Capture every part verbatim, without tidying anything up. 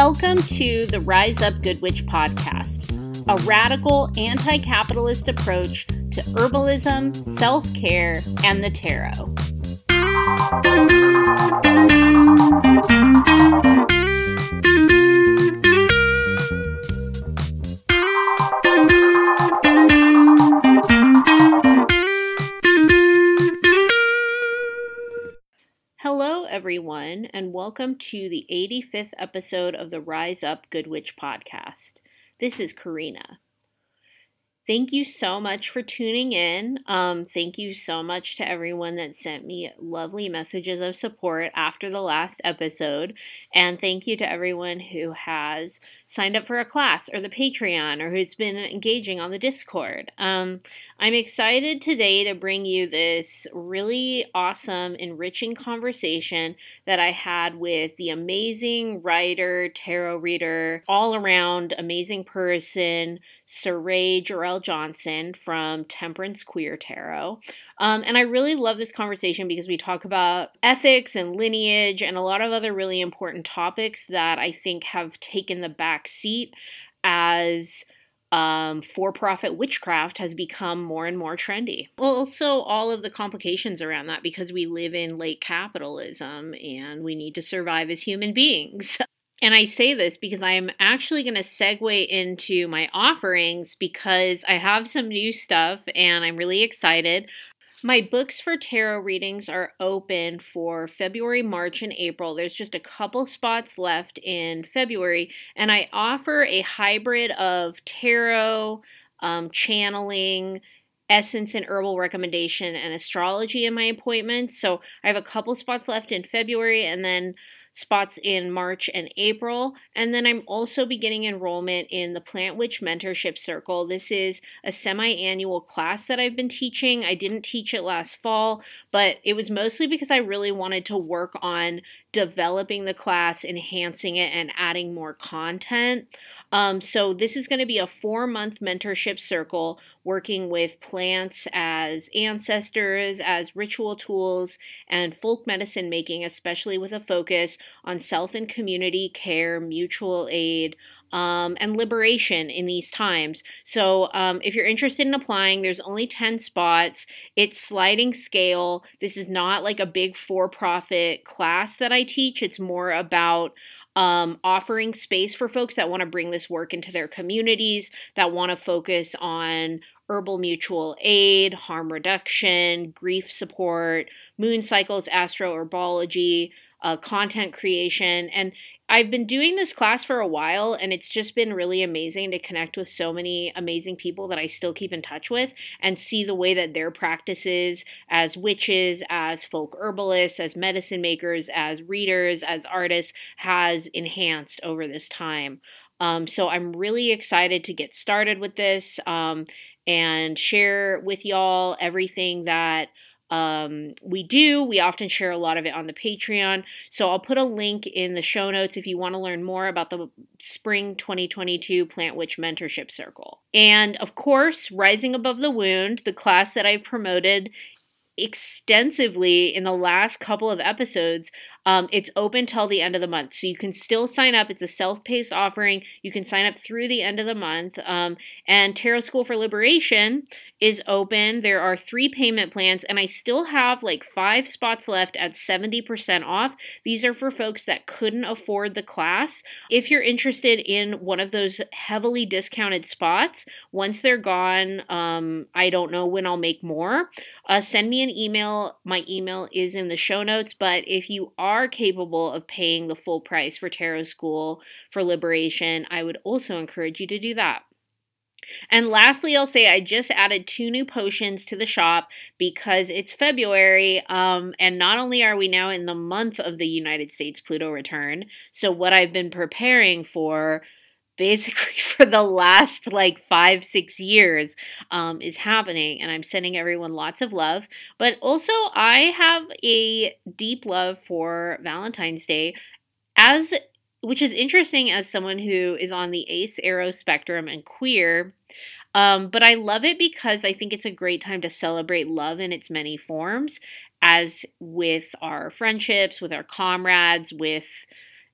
Welcome to the Rise Up Good Witch podcast, a radical anti-capitalist approach to herbalism, self-care, and the tarot. Hello, everyone, and welcome to the eighty-fifth episode of the Rise Up Good Witch podcast. This is Karina. Thank you so much for tuning in. Um, thank you so much to everyone that sent me lovely messages of support after the last episode. And thank you to everyone who has signed up for a class or the Patreon or who's been engaging on the Discord. Um, I'm excited today to bring you this really awesome, enriching conversation that I had with the amazing writer, tarot reader, all-around amazing person, Saray Jarrell Johnson from Temperance Queer Tarot. Um, and I really love this conversation because we talk about ethics and lineage and a lot of other really important topics that I think have taken the back seat as um, for-profit witchcraft has become more and more trendy. Also, all of the complications around that because we live in late capitalism and we need to survive as human beings. And I say this because I am actually going to segue into my offerings because I have some new stuff and I'm really excited. My books for tarot readings are open for February, March, and April. There's just a couple spots left in February, and I offer a hybrid of tarot, um, channeling, essence and herbal recommendation, and astrology in my appointments. So I have a couple spots left in February, and then spots in March and April. And then I'm also beginning enrollment in the Plant Witch Mentorship Circle. This is a semi-annual class that I've been teaching. I didn't teach it last fall, but it was mostly because I really wanted to work on developing the class, enhancing it, and adding more content. Um, so this is going to be a four-month mentorship circle working with plants as ancestors, as ritual tools, and folk medicine making, especially with a focus on self and community care, mutual aid, um, and liberation in these times. So um, if you're interested in applying, there's only ten spots. It's sliding scale. This is not like a big for-profit class that I teach. It's more about Um, offering space for folks that want to bring this work into their communities, that want to focus on herbal mutual aid, harm reduction, grief support, moon cycles, astroherbology, uh, content creation. And I've been doing this class for a while, and it's just been really amazing to connect with so many amazing people that I still keep in touch with and see the way that their practices as witches, as folk herbalists, as medicine makers, as readers, as artists has enhanced over this time. Um, so I'm really excited to get started with this um, and share with y'all everything that Um, we do. We often share a lot of it on the Patreon. So I'll put a link in the show notes if you want to learn more about the Spring twenty twenty-two Plant Witch Mentorship Circle. And of course, Rising Above the Wound, the class that I've promoted extensively in the last couple of episodes, um, it's open till the end of the month. So you can still sign up. It's a self-paced offering. You can sign up through the end of the month. Um, and Tarot School for Liberation is open. There are three payment plans, and I still have like five spots left at seventy percent off. These are for folks that couldn't afford the class. If you're interested in one of those heavily discounted spots, once they're gone, um, I don't know when I'll make more. Uh, send me an email. My email is in the show notes, but if you are capable of paying the full price for Tarot School for Liberation, I would also encourage you to do that. And lastly, I'll say I just added two new potions to the shop because it's February, um, and not only are we now in the month of the United States Pluto return, so what I've been preparing for basically for the last like five, six years um, is happening, and I'm sending everyone lots of love. But also, I have a deep love for Valentine's Day, as which is interesting as someone who is on the ace arrow spectrum and queer. Um, but I love it because I think it's a great time to celebrate love in its many forms, as with our friendships, with our comrades, with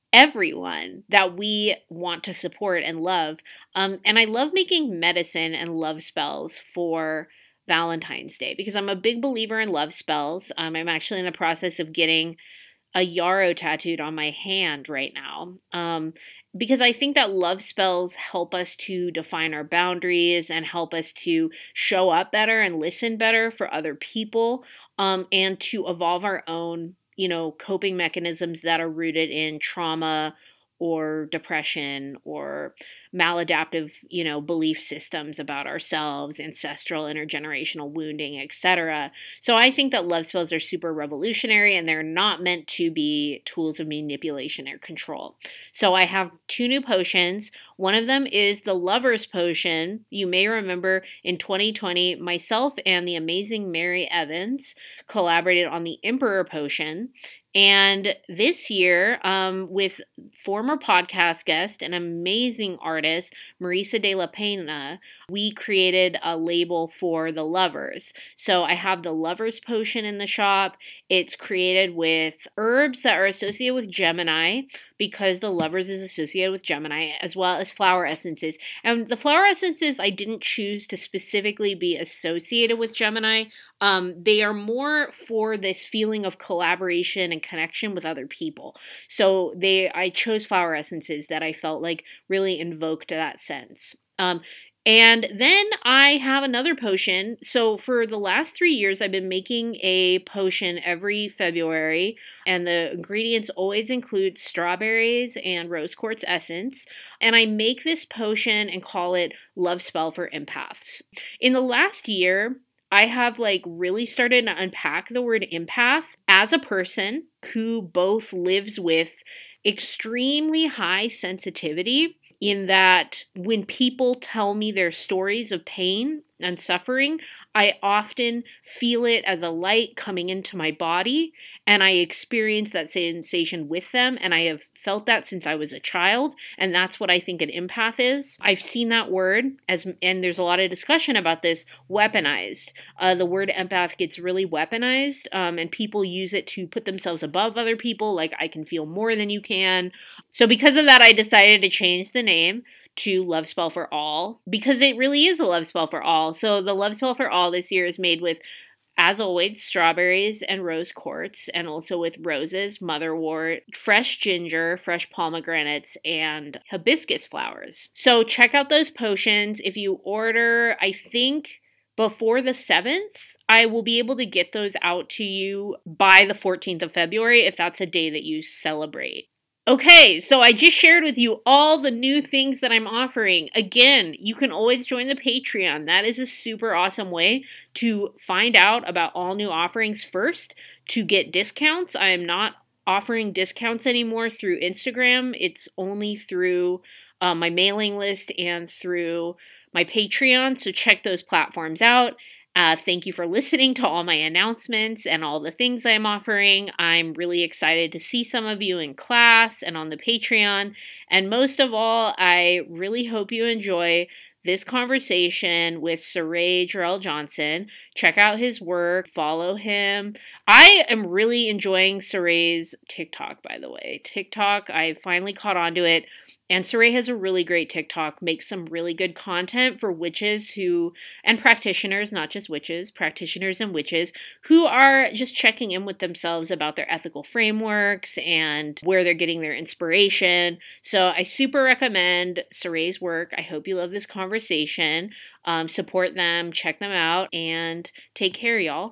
everyone that we want to support and love. Um, and I love making medicine and love spells for Valentine's Day because I'm a big believer in love spells. Um, I'm actually in the process of getting a yarrow tattooed on my hand right now. Um, because I think that love spells help us to define our boundaries and help us to show up better and listen better for other people, um, and to evolve our own, you know, coping mechanisms that are rooted in trauma or depression or maladaptive, you know, belief systems about ourselves, ancestral, intergenerational wounding, et cetera. So I think that love spells are super revolutionary and they're not meant to be tools of manipulation or control. So I have two new potions. One of them is the Lover's Potion. You may remember in twenty twenty, myself and the amazing Mary Evans collaborated on the Emperor Potion. And this year, um, with former podcast guest and amazing artist, Marisa de la Pena, we created a label for the lovers. So I have the Lover's Potion in the shop. It's created with herbs that are associated with Gemini because the Lovers is associated with Gemini, as well as flower essences. And the flower essences, I didn't choose to specifically be associated with Gemini. Um, they are more for this feeling of collaboration and connection with other people. So they, I chose flower essences that I felt like really invoked that sense. Um, And then I have another potion. So for the last three years, I've been making a potion every February, and the ingredients always include strawberries and rose quartz essence. And I make this potion and call it Love Spell for Empaths. In the last year, I have like really started to unpack the word empath as a person who both lives with extremely high sensitivity, in that when people tell me their stories of pain and suffering, I often feel it as a light coming into my body, and I experience that sensation with them, and I have felt that since I was a child, and that's what I think an empath is. I've seen that word, as, and there's a lot of discussion about this, weaponized. Uh, the word empath gets really weaponized, um, and people use it to put themselves above other people, like I can feel more than you can. So because of that, I decided to change the name to Love Spell for All, because it really is a love spell for all. So the Love Spell for All this year is made with, as always, strawberries and rose quartz, and also with roses, motherwort, fresh ginger, fresh pomegranates, and hibiscus flowers. So check out those potions. If you order, I think, before the seventh, I will be able to get those out to you by the fourteenth of February, if that's a day that you celebrate. Okay, so I just shared with you all the new things that I'm offering. Again, you can always join the Patreon. That is a super awesome way to find out about all new offerings first, to get discounts. I am not offering discounts anymore through Instagram. It's only through uh, my mailing list and through my Patreon, so check those platforms out. Uh, thank you for listening to all my announcements and all the things I'm offering. I'm really excited to see some of you in class and on the Patreon. And most of all, I really hope you enjoy this conversation with Saray Jarrell Johnson. Check out his work, follow him. I am really enjoying Saray's TikTok, by the way. TikTok, I finally caught on to it. And Saray has a really great TikTok, makes some really good content for witches who, and practitioners, not just witches, practitioners and witches, who are just checking in with themselves about their ethical frameworks and where they're getting their inspiration. So I super recommend Saray's work. I hope you love this conversation. Um, support them, check them out, and take care, y'all.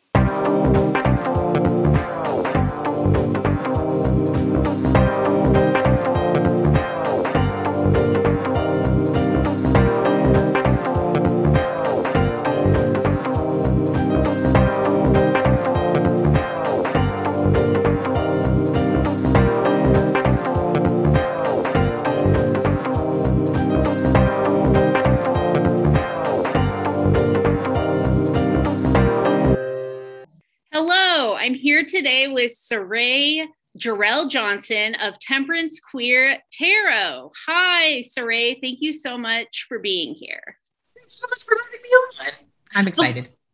Hello, I'm here today with Saray Jarrell Johnson of Temperance Queer Tarot. Hi, Saray. Thank you so much for being here. Thanks so much for having me on. I'm excited.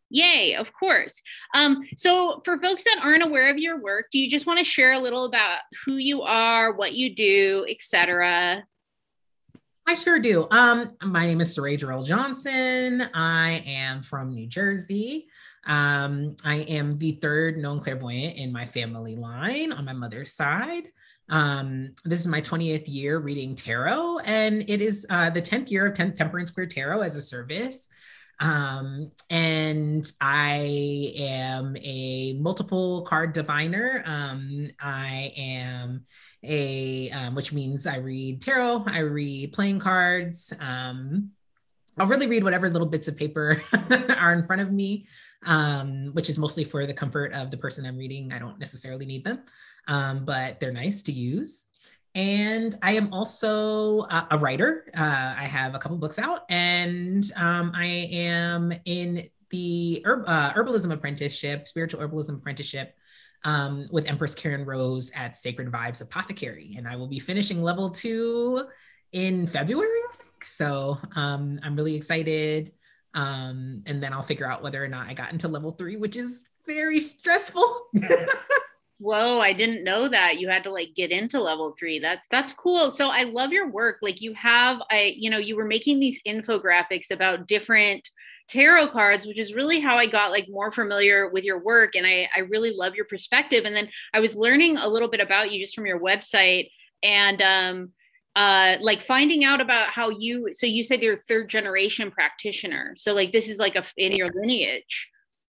Yay, of course. Um, so for folks that aren't aware of your work, do you just want to share a little about who you are, what you do, et cetera? I sure do. Um, my name is Saray Jarrell Johnson. I am from New Jersey. Um, I am the third known clairvoyant in my family line on my mother's side. Um, this is my twentieth year reading tarot, and it is uh, the tenth year of tenth Temperance Queer Tarot as a service. Um, and I am a multiple card diviner. Um, I am a, um, which means I read tarot, I read playing cards. Um, I'll really read whatever little bits of paper are in front of me, um, which is mostly for the comfort of the person I'm reading. I don't necessarily need them, um, but they're nice to use. And I am also a, a writer. Uh, I have a couple books out, and um, I am in the herb, uh, herbalism apprenticeship, spiritual herbalism apprenticeship um, with Empress Karen Rose at Sacred Vibes Apothecary. And I will be finishing level two in February, I think. So um, I'm really excited. Um, and then I'll figure out whether or not I got into level three, which is very stressful. Whoa, I didn't know that you had to like get into level three. That's that's cool. So I love your work. Like you have, I, you know, you were making these infographics about different tarot cards, which is really how I got like more familiar with your work. And I, I really love your perspective. And then I was learning a little bit about you just from your website and um uh like finding out about how you, so you said you're a third generation practitioner. So like this is like a in your lineage.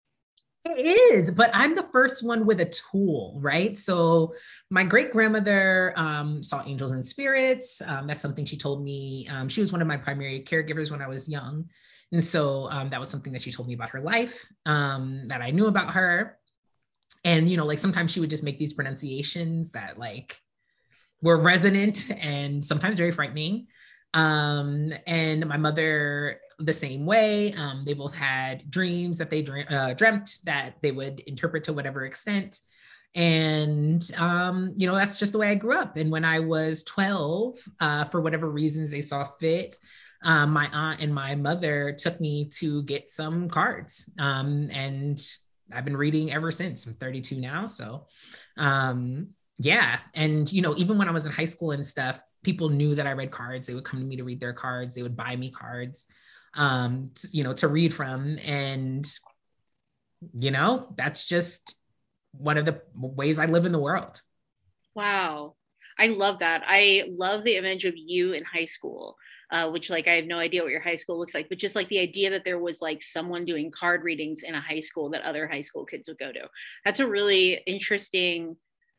It is, but I'm the first one with a tool, right? So my great grandmother um, saw angels and spirits. Um, that's something she told me. Um, she was one of my primary caregivers when I was young. And so um, that was something that she told me about her life, um, that I knew about her. And, you know, like sometimes she would just make these pronunciations that like were resonant and sometimes very frightening. Um, and my mother, the same way. Um, they both had dreams that they dream, uh, dreamt that they would interpret to whatever extent. And, um, you know, that's just the way I grew up. And when I was twelve, uh, for whatever reasons they saw fit, um, my aunt and my mother took me to get some cards. Um, and I've been reading ever since. I'm thirty-two now. So, um, yeah. And, you know, even when I was in high school and stuff, people knew that I read cards. They would come to me to read their cards. They would buy me cards, um, to, you know, to read from. And, you know, that's just one of the ways I live in the world. Wow. I love that. I love the image of you in high school, uh, which like I have no idea what your high school looks like, but just like the idea that there was like someone doing card readings in a high school that other high school kids would go to. That's a really interesting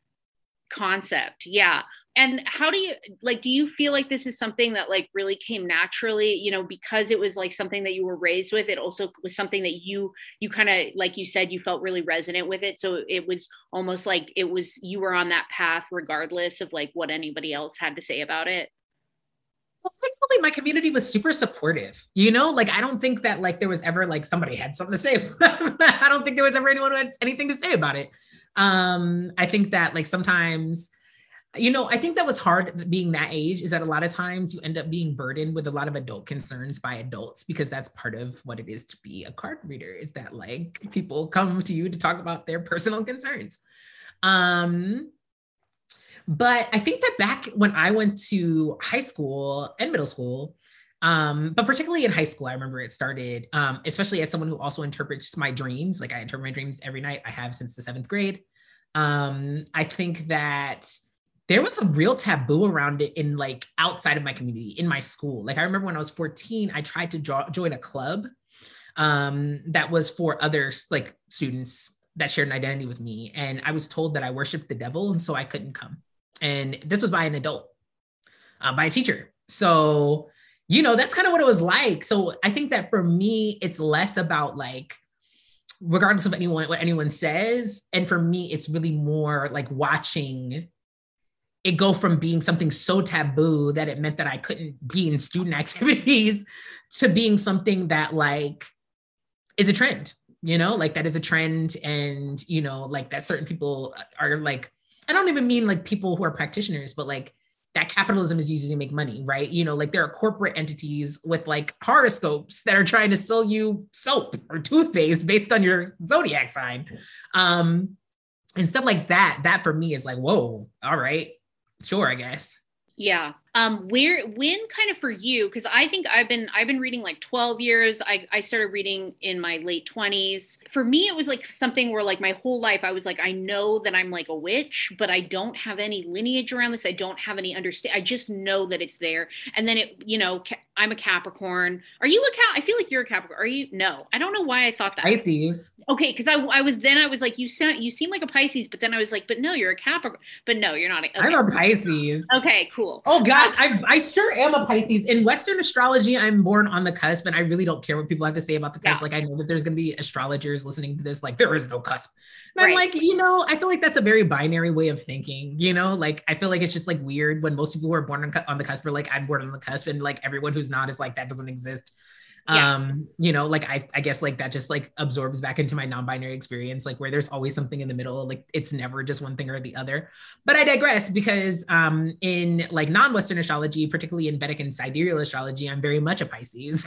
concept. Yeah. And how do you like, do you feel like this is something that like really came naturally, you know, because it was like something that you were raised with? It also was something that you, you kind of, like you said, you felt really resonant with it. So it was almost like it was, you were on that path regardless of like what anybody else had to say about it. Well, thankfully, my community was super supportive. You know, like I don't think that like there was ever like somebody had something to say. I don't think there was ever anyone who had anything to say about it. Um, I think that like sometimes, you know, I think that was hard being that age is that a lot of times you end up being burdened with a lot of adult concerns by adults because that's part of what it is to be a card reader is that like people come to you to talk about their personal concerns. Um, but I think that back when I went to high school and middle school, um, but particularly in high school, I remember it started, um, especially as someone who also interprets my dreams. Like I interpret my dreams every night. I have since the seventh grade. Um, I think that there was a real taboo around it in like outside of my community, in my school. Like I remember when I was fourteen, I tried to jo- join a club um, that was for other like students that shared an identity with me. And I was told that I worshiped the devil, and so I couldn't come. And this was by an adult, uh, by a teacher. So, you know, that's kind of what it was like. So I think that for me, it's less about like, regardless of anyone, what anyone says. And for me, it's really more like watching it go from being something so taboo that it meant that I couldn't be in student activities to being something that like is a trend, you know, like that is a trend. And, you know, like that certain people are like, I don't even mean like people who are practitioners, but like that capitalism is using to make money, right? You know, like there are corporate entities with like horoscopes that are trying to sell you soap or toothpaste based on your zodiac sign. Um, and stuff like that. That for me is like, whoa, all right, sure, I guess. Yeah. Um, where, when kind of for you, because I think I've been, I've been reading like twelve years. I, I started reading in my late twenties. For me, it was like something where like my whole life, I was like, I know that I'm like a witch, but I don't have any lineage around this. I don't have any understand. I just know that it's there. And then it, you know, I'm a Capricorn. Are you a Cap? I feel like you're a Capricorn. Are you? No, I don't know why I thought that. Pisces. Okay, because I, I was then I was like, you sound you seem like a Pisces, but then I was like, but no, you're a Capricorn. But no, you're not. A, okay. I'm a Pisces. Okay, cool. Oh gosh, I I sure am a Pisces. In Western astrology, I'm born on the cusp, and I really don't care what people have to say about the cusp. Yeah. Like I know that there's going to be astrologers listening to this, like there is no cusp. And right. I'm like, you know, I feel like that's a very binary way of thinking. You know, like I feel like it's just like weird when most people who are born on, on the cusp are like, I'm born on the cusp, and like everyone who's not is like that doesn't exist. Yeah. Um, you know, like I, I guess like that just like absorbs back into my non-binary experience, like where there's always something in the middle, like it's never just one thing or the other. But I digress because um, in like non-Western astrology, particularly in Vedic and sidereal astrology, I'm very much a Pisces.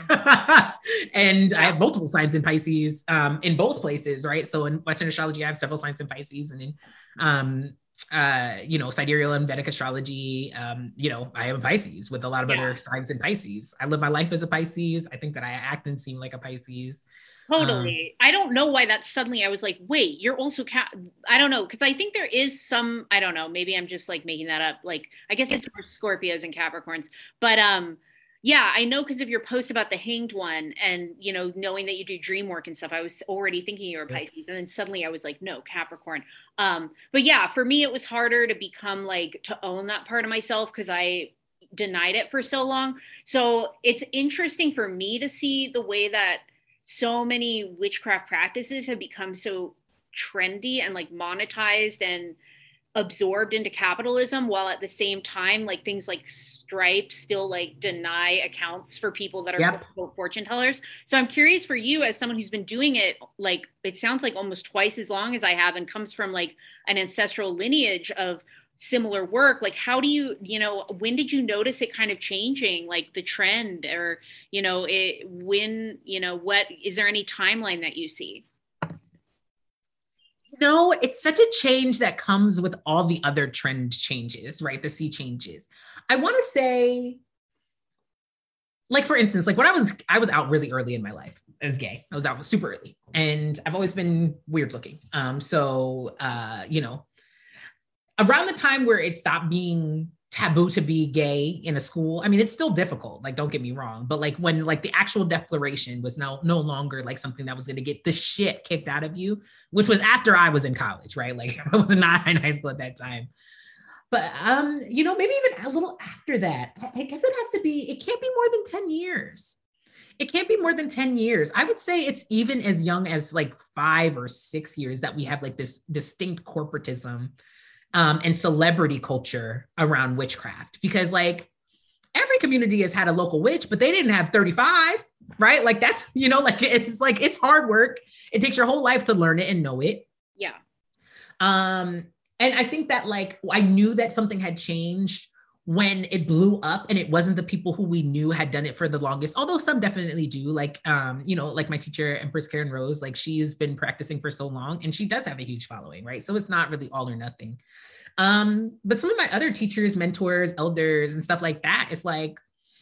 And yeah. I have multiple signs in Pisces um, in both places, right? So in Western astrology, I have several signs in Pisces, and in um, uh, you know, sidereal and Vedic astrology, um, you know, I am a Pisces with a lot of yeah. other signs in Pisces. I live my life as a Pisces. I think that I act and seem like a Pisces. Totally. Um, I don't know why that suddenly I was like, wait, you're also Cap. I don't know. Cause I think there is some, I don't know, maybe I'm just like making that up. Like, I guess it's for Scorpios and Capricorns, but, um, yeah, I know because of your post about the hanged one and, you know, knowing that you do dream work and stuff, I was already thinking you were Pisces. And then suddenly I was like, no, Capricorn. Um, but yeah, for me, it was harder to become like, to own that part of myself because I denied it for so long. So it's interesting for me to see the way that so many witchcraft practices have become so trendy and like monetized and absorbed into capitalism, while at the same time, like things like Stripe still like deny accounts for people that are yep. quote, fortune tellers. So I'm curious for you as someone who's been doing it, like it sounds like almost twice as long as I have and comes from like an ancestral lineage of similar work. Like, how do you, you know, when did you notice it kind of changing, like the trend or, you know, it, when, you know, what, is there any timeline that you see? No, it's such a change that comes with all the other trend changes, right? The sea changes. I want to say, like, for instance, like when I was, I was out really early in my life as gay. I was out super early and I've always been weird looking. Um, so, uh, you know, around the time where it stopped being taboo to be gay in a school. I mean, it's still difficult, like, don't get me wrong, but like when like the actual declaration was no, no longer like something that was going to get the shit kicked out of you, which was after I was in college, right? Like I was not in high school at that time. But, um, you know, maybe even a little after that, I guess it has to be, it can't be more than ten years. It can't be more than ten years. I would say it's even as young as like five or six years that we have like this distinct corporatism Um, and celebrity culture around witchcraft, because like every community has had a local witch, but they didn't have thirty-five, right? Like that's, you know, like it's like, it's hard work. It takes your whole life to learn it and know it. Yeah. Um, and I think that like, I knew that something had changed when it blew up, and it wasn't the people who we knew had done it for the longest, although some definitely do, like, um, you know, like my teacher, Empress Karen Rose, like she's been practicing for so long and she does have a huge following, right? So it's not really all or nothing. Um, but some of my other teachers, mentors, elders, and stuff like that, it's like,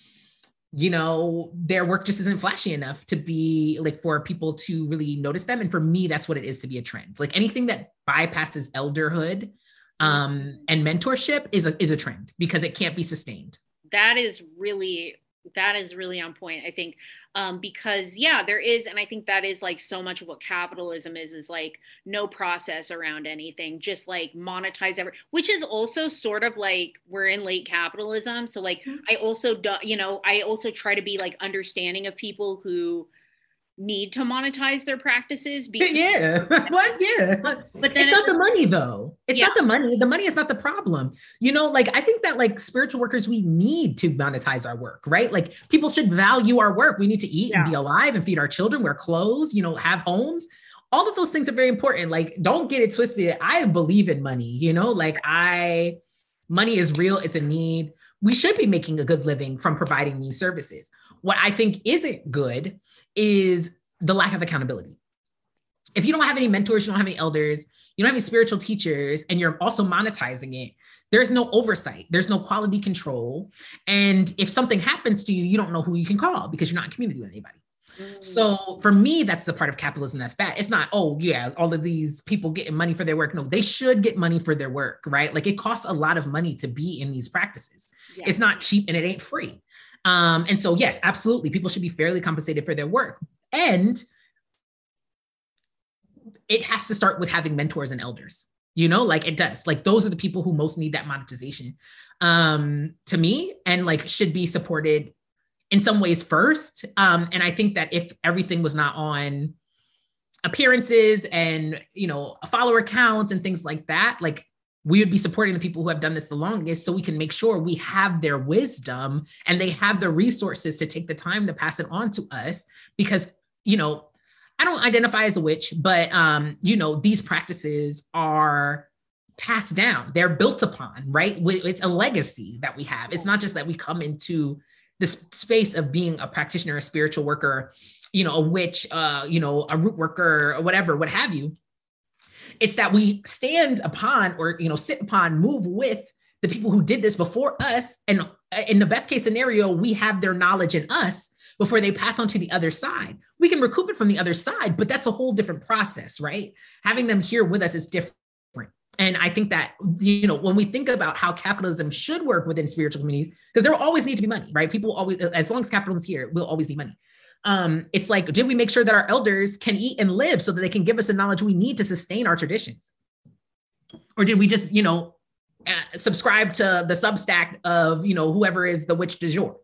you know, their work just isn't flashy enough to be like for people to really notice them. And for me, that's what it is to be a trend. Like anything that bypasses elderhood um, and mentorship is a, is a trend because it can't be sustained. That is really, that is really on point, I think, um, because yeah, there is. And I think that is like so much of what capitalism is, is like no process around anything, just like monetize every, which is also sort of like, we're in late capitalism. So like, mm-hmm. I also do, you know, I also try to be like understanding of people who need to monetize their practices. Because yeah, what? Yeah, but then it's not the money though. It's yeah. not the money. The money is not the problem. You know, like I think that like spiritual workers, we need to monetize our work, right? Like people should value our work. We need to eat yeah. and be alive and feed our children, wear clothes, you know, have homes. All of those things are very important. Like, don't get it twisted. I believe in money, you know, like I, Money is real. It's a need. We should be making a good living from providing these services. What I think isn't good is the lack of accountability. If you don't have any mentors, you don't have any elders, you don't have any spiritual teachers, and you're also monetizing it, there's no oversight. There's no quality control. And if something happens to you, you don't know who you can call because you're not in community with anybody. Mm. So for me, that's the part of capitalism that's bad. It's not, oh yeah, all of these people getting money for their work. No, they should get money for their work, right? Like it costs a lot of money to be in these practices. Yeah. It's not cheap and it ain't free. Um, and so yes, absolutely. People should be fairly compensated for their work. And it has to start with having mentors and elders, you know, like it does. Like those are the people who most need that monetization um, to me, and like should be supported in some ways first. Um, and I think that if everything was not on appearances and, you know, follower counts and things like that, like we would be supporting the people who have done this the longest so we can make sure we have their wisdom and they have the resources to take the time to pass it on to us. Because, you know, I don't identify as a witch, but, um, you know, these practices are passed down. They're built upon, right? It's a legacy that we have. It's not just that we come into this space of being a practitioner, a spiritual worker, you know, a witch, uh, you know, a root worker or whatever, what have you. It's that we stand upon or, you know, sit upon, move with the people who did this before us. And in the best case scenario, we have their knowledge in us before they pass on to the other side. We can recoup it from the other side, but that's a whole different process, right? Having them here with us is different. And I think that, you know, when we think about how capitalism should work within spiritual communities, because there will always need to be money, right? People always, as long as capitalism is here, we'll always need money. Um, it's like, did we make sure that our elders can eat and live so that they can give us the knowledge we need to sustain our traditions? Or did we just, you know, uh, subscribe to the Substack of, you know, whoever is the witch du jour?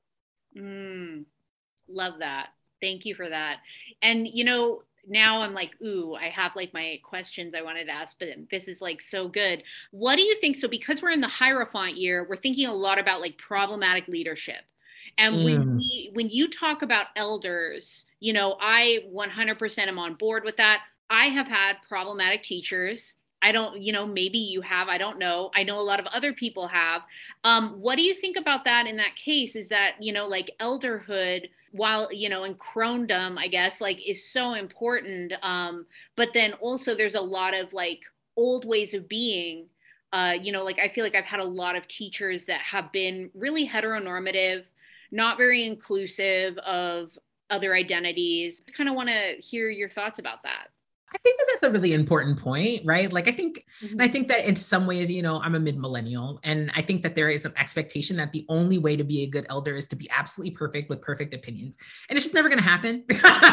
Mm. Love that. Thank you for that. And, you know, now I'm like, ooh, I have like my questions I wanted to ask, but this is like so good. What do you think? So because we're in the Hierophant year, we're thinking a lot about like problematic leadership. And mm. when we, when you talk about elders, you know, I one hundred percent am on board with that. I have had problematic teachers. I don't, you know, maybe you have, I don't know. I know a lot of other people have. Um, what do you think about that in that case? Is that, you know, like elderhood, while, you know, and crondom, I guess, like is so important. Um, but then also there's a lot of like old ways of being, uh, you know, like I feel like I've had a lot of teachers that have been really heteronormative, not very inclusive of other identities. I kind of want to hear your thoughts about that. I think that that's a really important point, right? Like I think, mm-hmm. and I think that in some ways, you know, I'm a mid-millennial, and I think that there is an expectation that the only way to be a good elder is to be absolutely perfect with perfect opinions. And it's just never going to happen.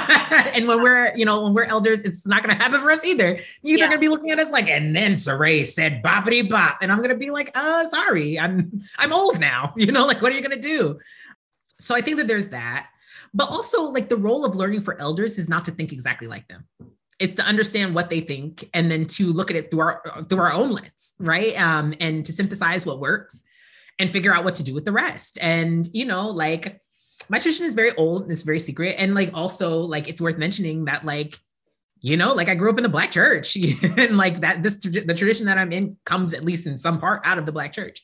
And when we're, you know, when we're elders, it's not going to happen for us either. You're yeah. going to be looking at us like, and then Saray said boppity bop. And I'm going to be like, uh, sorry, I'm, I'm old now. You know, like, what are you going to do? So I think that there's that, but also like the role of learning for elders is not to think exactly like them. It's to understand what they think and then to look at it through our through our own lens, right? Um, and to synthesize what works and figure out what to do with the rest. And, you know, like my tradition is very old and it's very secret. And like, also like, it's worth mentioning that like, you know, like I grew up in the Black church and like that, this, the tradition that I'm in comes at least in some part out of the Black church.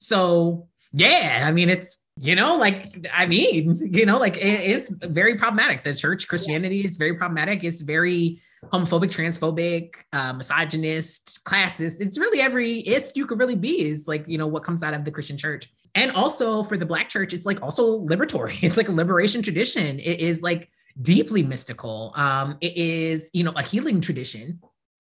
So yeah, I mean, it's, you know, like, I mean, you know, like it, it's very problematic. The church Christianity yeah. is very problematic. It's very homophobic, transphobic, uh, misogynist, classist. It's really every ist you could really be is like, you know, what comes out of the Christian church. And also for the Black church, it's like also liberatory. It's like a liberation tradition. It is like deeply mystical. Um, it is, you know, a healing tradition.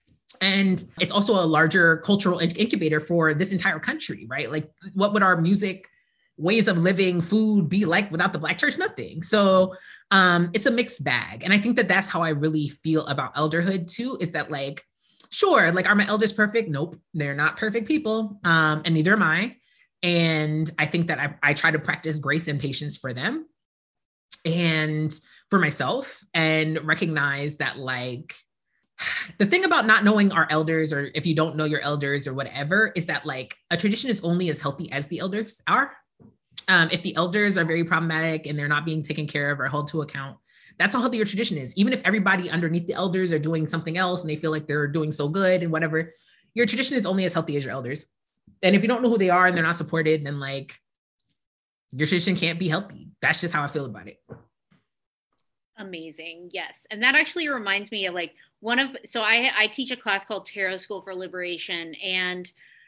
And it's also a larger cultural incubator for this entire country, right? Like what would our music, ways of living, food be like without the Black church? Nothing. So um, it's a mixed bag. And I think that that's how I really feel about elderhood too, is that like, sure, like are my elders perfect? Nope, they're not perfect people. Um, and neither am I. And I think that I, I try to practice grace and patience for them and for myself, and recognize that like, the thing about not knowing our elders, or if you don't know your elders or whatever, is that like a tradition is only as healthy as the elders are. Um, if the elders are very problematic and they're not being taken care of or held to account, that's how healthy your tradition is. Even if everybody underneath the elders are doing something else and they feel like they're doing so good and whatever, your tradition is only as healthy as your elders. And if you don't know who they are and they're not supported, then like your tradition can't be healthy. That's just how I feel about it. Amazing. Yes. And that actually reminds me of like one of, so I, I teach a class called Tarot School for Liberation. And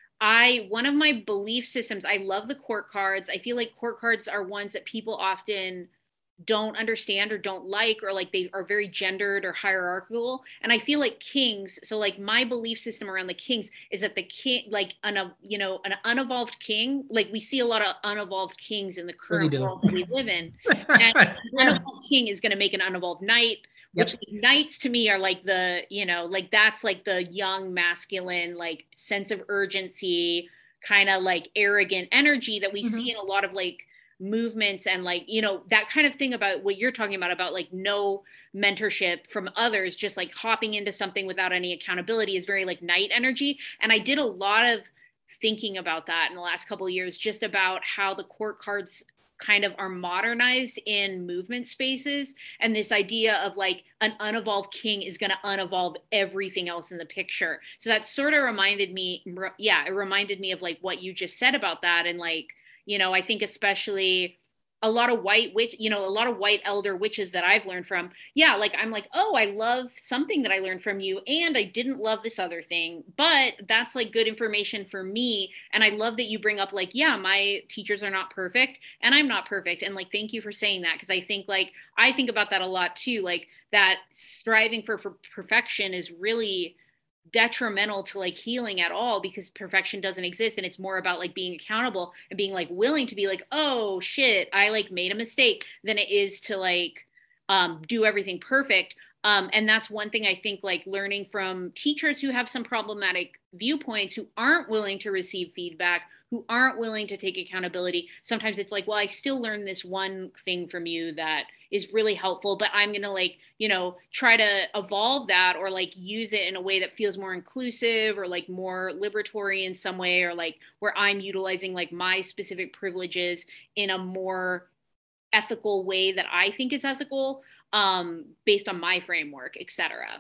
I, one of my belief systems, I love the court cards. I feel like court cards are ones that people often don't understand or don't like, or like they are very gendered or hierarchical. And I feel like kings, so like my belief system around the kings is that the king, like an, you know, an unevolved king, like we see a lot of unevolved kings in the current Really world that we live in. And an unevolved king is going to make an unevolved knight, which yep. Knights to me are like the, you know, like that's like the young masculine, like sense of urgency, kind of like arrogant energy that we mm-hmm. see in a lot of like movements and like, you know, that kind of thing about what you're talking about, about like no mentorship from others, just like hopping into something without any accountability is very like knight energy. And I did a lot of thinking about that in the last couple of years, just about how the court cards kind of are modernized in movement spaces. And this idea of like an unevolved king is going to unevolve everything else in the picture. So that sort of reminded me, yeah, it reminded me of like what you just said about that. And like, you know, I think especially a lot of white witch, you know, a lot of white elder witches that I've learned from. Yeah, like I'm like, oh, I love something that I learned from you, and I didn't love this other thing, but that's like good information for me. And I love that you bring up like, yeah, my teachers are not perfect, and I'm not perfect, and like, thank you for saying that, because I think like I think about that a lot too, like that striving for, for perfection is really detrimental to like healing at all, because perfection doesn't exist, and it's more about like being accountable and being like willing to be like, oh shit, I like made a mistake, than it is to like um do everything perfect. Um and that's one thing I think, like learning from teachers who have some problematic viewpoints, who aren't willing to receive feedback, who aren't willing to take accountability. Sometimes it's like, well, I still learned this one thing from you that is really helpful, but I'm going to like, you know, try to evolve that, or like use it in a way that feels more inclusive, or like more liberatory in some way, or like where I'm utilizing like my specific privileges in a more ethical way that I think is ethical, um, based on my framework, et cetera.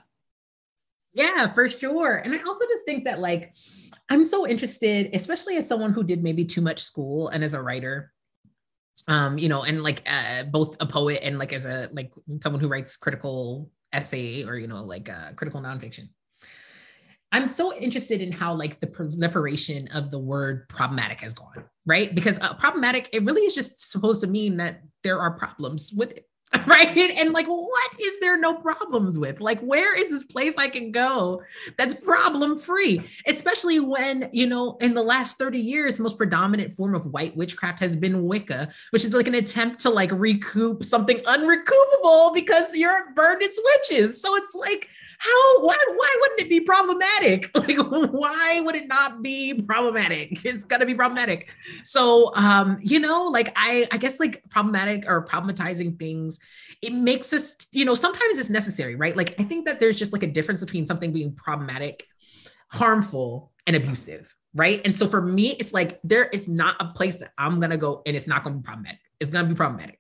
Yeah, for sure. And I also just think that like, I'm so interested, especially as someone who did maybe too much school and as a writer, um, you know, and like uh, both a poet and like as a, like someone who writes critical essay, or, you know, like uh, critical nonfiction. I'm so interested in how like the proliferation of the word problematic has gone, right? Because uh, problematic, it really is just supposed to mean that there are problems with it. Right. And like, what is there no problems with? Like, where is this place I can go that's problem free? Especially when, you know, in the last thirty years, the most predominant form of white witchcraft has been Wicca, which is like an attempt to like recoup something unrecoupable because you're burned as witches. So it's like, how, why, why wouldn't it be problematic? Like, why would it not be problematic? It's got to be problematic. So, um, you know, like, I, I guess like problematic or problematizing things, it makes us, you know, sometimes it's necessary, right? Like, I think that there's just like a difference between something being problematic, harmful, and abusive, right? And so for me, it's like, there is not a place that I'm going to go and it's not going to be problematic. It's going to be problematic.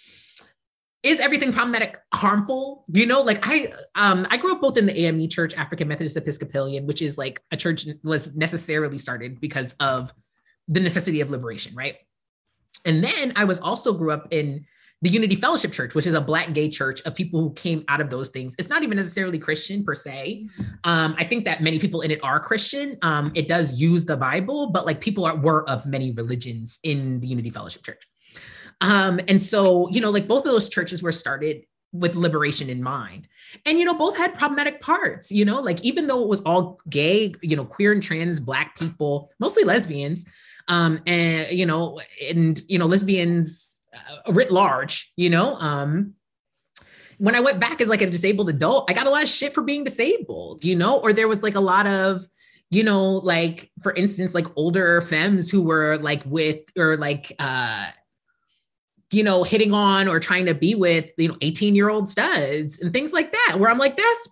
Is everything problematic harmful? You know, like I, um, I grew up both in the A M E church, African Methodist Episcopalian, which is like a church was necessarily started because of the necessity of liberation, right? And then I was also grew up in the Unity Fellowship Church, which is a Black gay church of people who came out of those things. It's not even necessarily Christian per se. Um, I think that many people in it are Christian. Um, it does use the Bible, but like people are, were of many religions in the Unity Fellowship Church. Um, and so, you know, like both of those churches were started with liberation in mind. And, you know, both had problematic parts, you know, like even though it was all gay, you know, queer and trans Black people, mostly lesbians, um, and, you know, and, you know, lesbians uh, writ large, you know, um, when I went back as like a disabled adult, I got a lot of shit for being disabled, you know, or there was like a lot of, you know, like, for instance, like older femmes who were like with, or like, uh, you know, hitting on or trying to be with, you know, eighteen year old studs and things like that, where I'm like, that's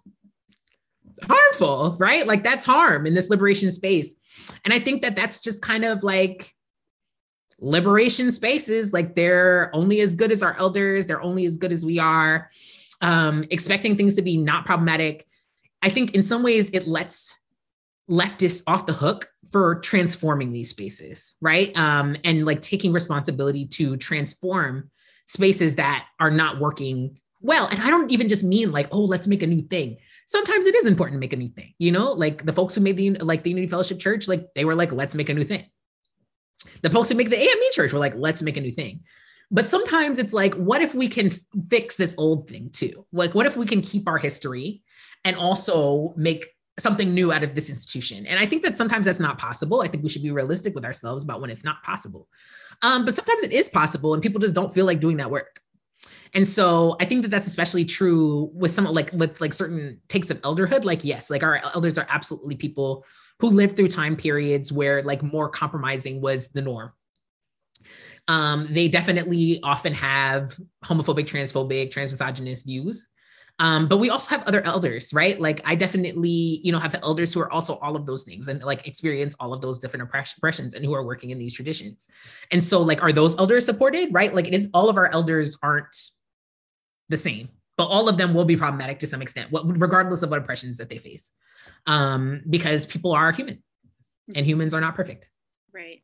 harmful, right? Like that's harm in this liberation space. And I think that that's just kind of like liberation spaces. Like they're only as good as our elders. They're only as good as we are. Um, expecting things to be not problematic. I think in some ways it lets leftists off the hook for transforming these spaces, right? Um, and like taking responsibility to transform spaces that are not working well. And I don't even just mean like, oh, let's make a new thing. Sometimes it is important to make a new thing, you know, like the folks who made the, like the Unity Fellowship Church, like they were like, let's make a new thing. The folks who make the A M E Church were like, let's make a new thing. But sometimes it's like, what if we can f- fix this old thing too? Like, what if we can keep our history and also make something new out of this institution? And I think that sometimes that's not possible. I think we should be realistic with ourselves about when it's not possible. Um, but sometimes it is possible and people just don't feel like doing that work. And so I think that that's especially true with some like, with like certain takes of elderhood. Like, yes, like our elders are absolutely people who lived through time periods where like more compromising was the norm. Um, they definitely often have homophobic, transphobic, transmisogynist views. Um, but we also have other elders, right? Like I definitely, you know, have the elders who are also all of those things and like experience all of those different oppressions and who are working in these traditions. And so like, are those elders supported, right? Like it is, all of our elders aren't the same, but all of them will be problematic to some extent, regardless of what oppressions that they face. Um, because people are human and humans are not perfect. Right.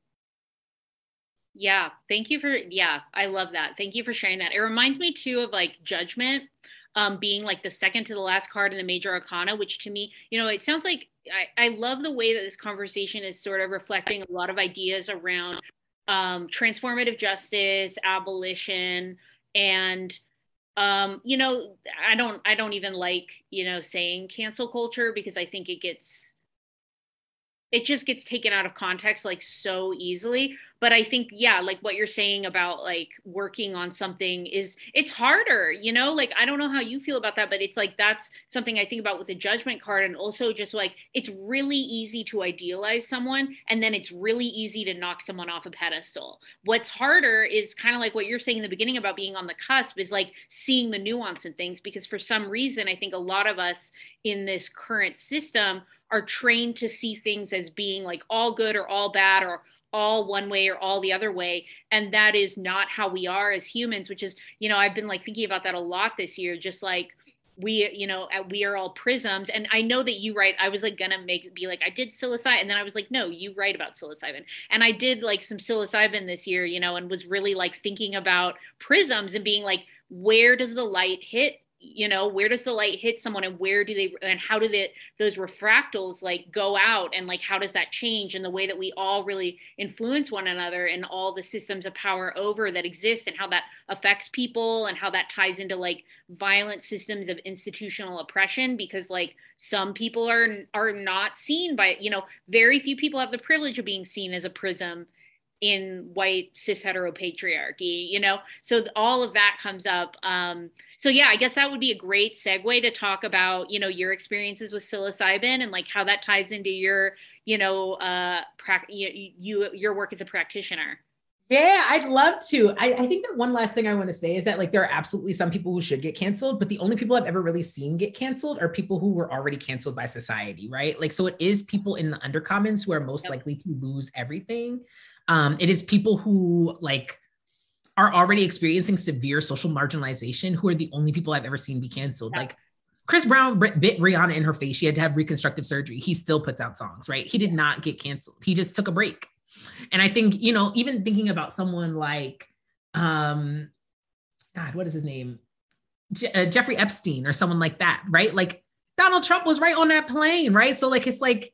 Yeah. Thank you for, yeah, I love that. Thank you for sharing that. It reminds me too of like judgment um, being like the second to the last card in the major arcana, which to me, you know, it sounds like, I, I love the way that this conversation is sort of reflecting a lot of ideas around um, transformative justice, abolition, and um, you know, I don't, I don't even like, you know, saying cancel culture because I think it gets, it just gets taken out of context like so easily. But I think, yeah, like what you're saying about like working on something is, it's harder, you know, like, I don't know how you feel about that, but it's like, that's something I think about with the judgment card. And also just like, it's really easy to idealize someone. And then it's really easy to knock someone off a pedestal. What's harder is kind of like what you're saying in the beginning about being on the cusp is like seeing the nuance in things, because for some reason, I think a lot of us in this current system are trained to see things as being like all good or all bad or all one way or all the other way. And that is not how we are as humans, which is, you know, I've been like thinking about that a lot this year, just like we, you know, we are all prisms. And I know that you write, I was like gonna make be like, I did psilocybin. And then I was like, no, you write about psilocybin. And I did like some psilocybin this year, you know, and was really like thinking about prisms and being like, where does the light hit? You know, where does the light hit someone and where do they, and how do they, those refractals like go out and like, how does that change in the way that we all really influence one another and all the systems of power over that exist and how that affects people and how that ties into like violent systems of institutional oppression, because like some people are, are not seen by, you know, very few people have the privilege of being seen as a prism in white cis heteropatriarchy, you know, so all of that comes up. Um, so yeah, I guess that would be a great segue to talk about, you know, your experiences with psilocybin and like how that ties into your, you know, uh, pra- you, you, your work as a practitioner. Yeah, I'd love to. I, I think that one last thing I want to say is that like there are absolutely some people who should get canceled, but the only people I've ever really seen get canceled are people who were already canceled by society, right? Like, so it is people in the undercommons who are most yep. likely to lose everything. Um, it is people who like are already experiencing severe social marginalization who are the only people I've ever seen be canceled. Yeah. Like Chris Brown bit Rihanna in her face. She had to have reconstructive surgery. He still puts out songs, right? He did not get canceled. He just took a break. And I think, you know, even thinking about someone like, um, God, what is his name? Je- uh, Jeffrey Epstein or someone like that, right? Like Donald Trump was right on that plane, right? So like, it's like,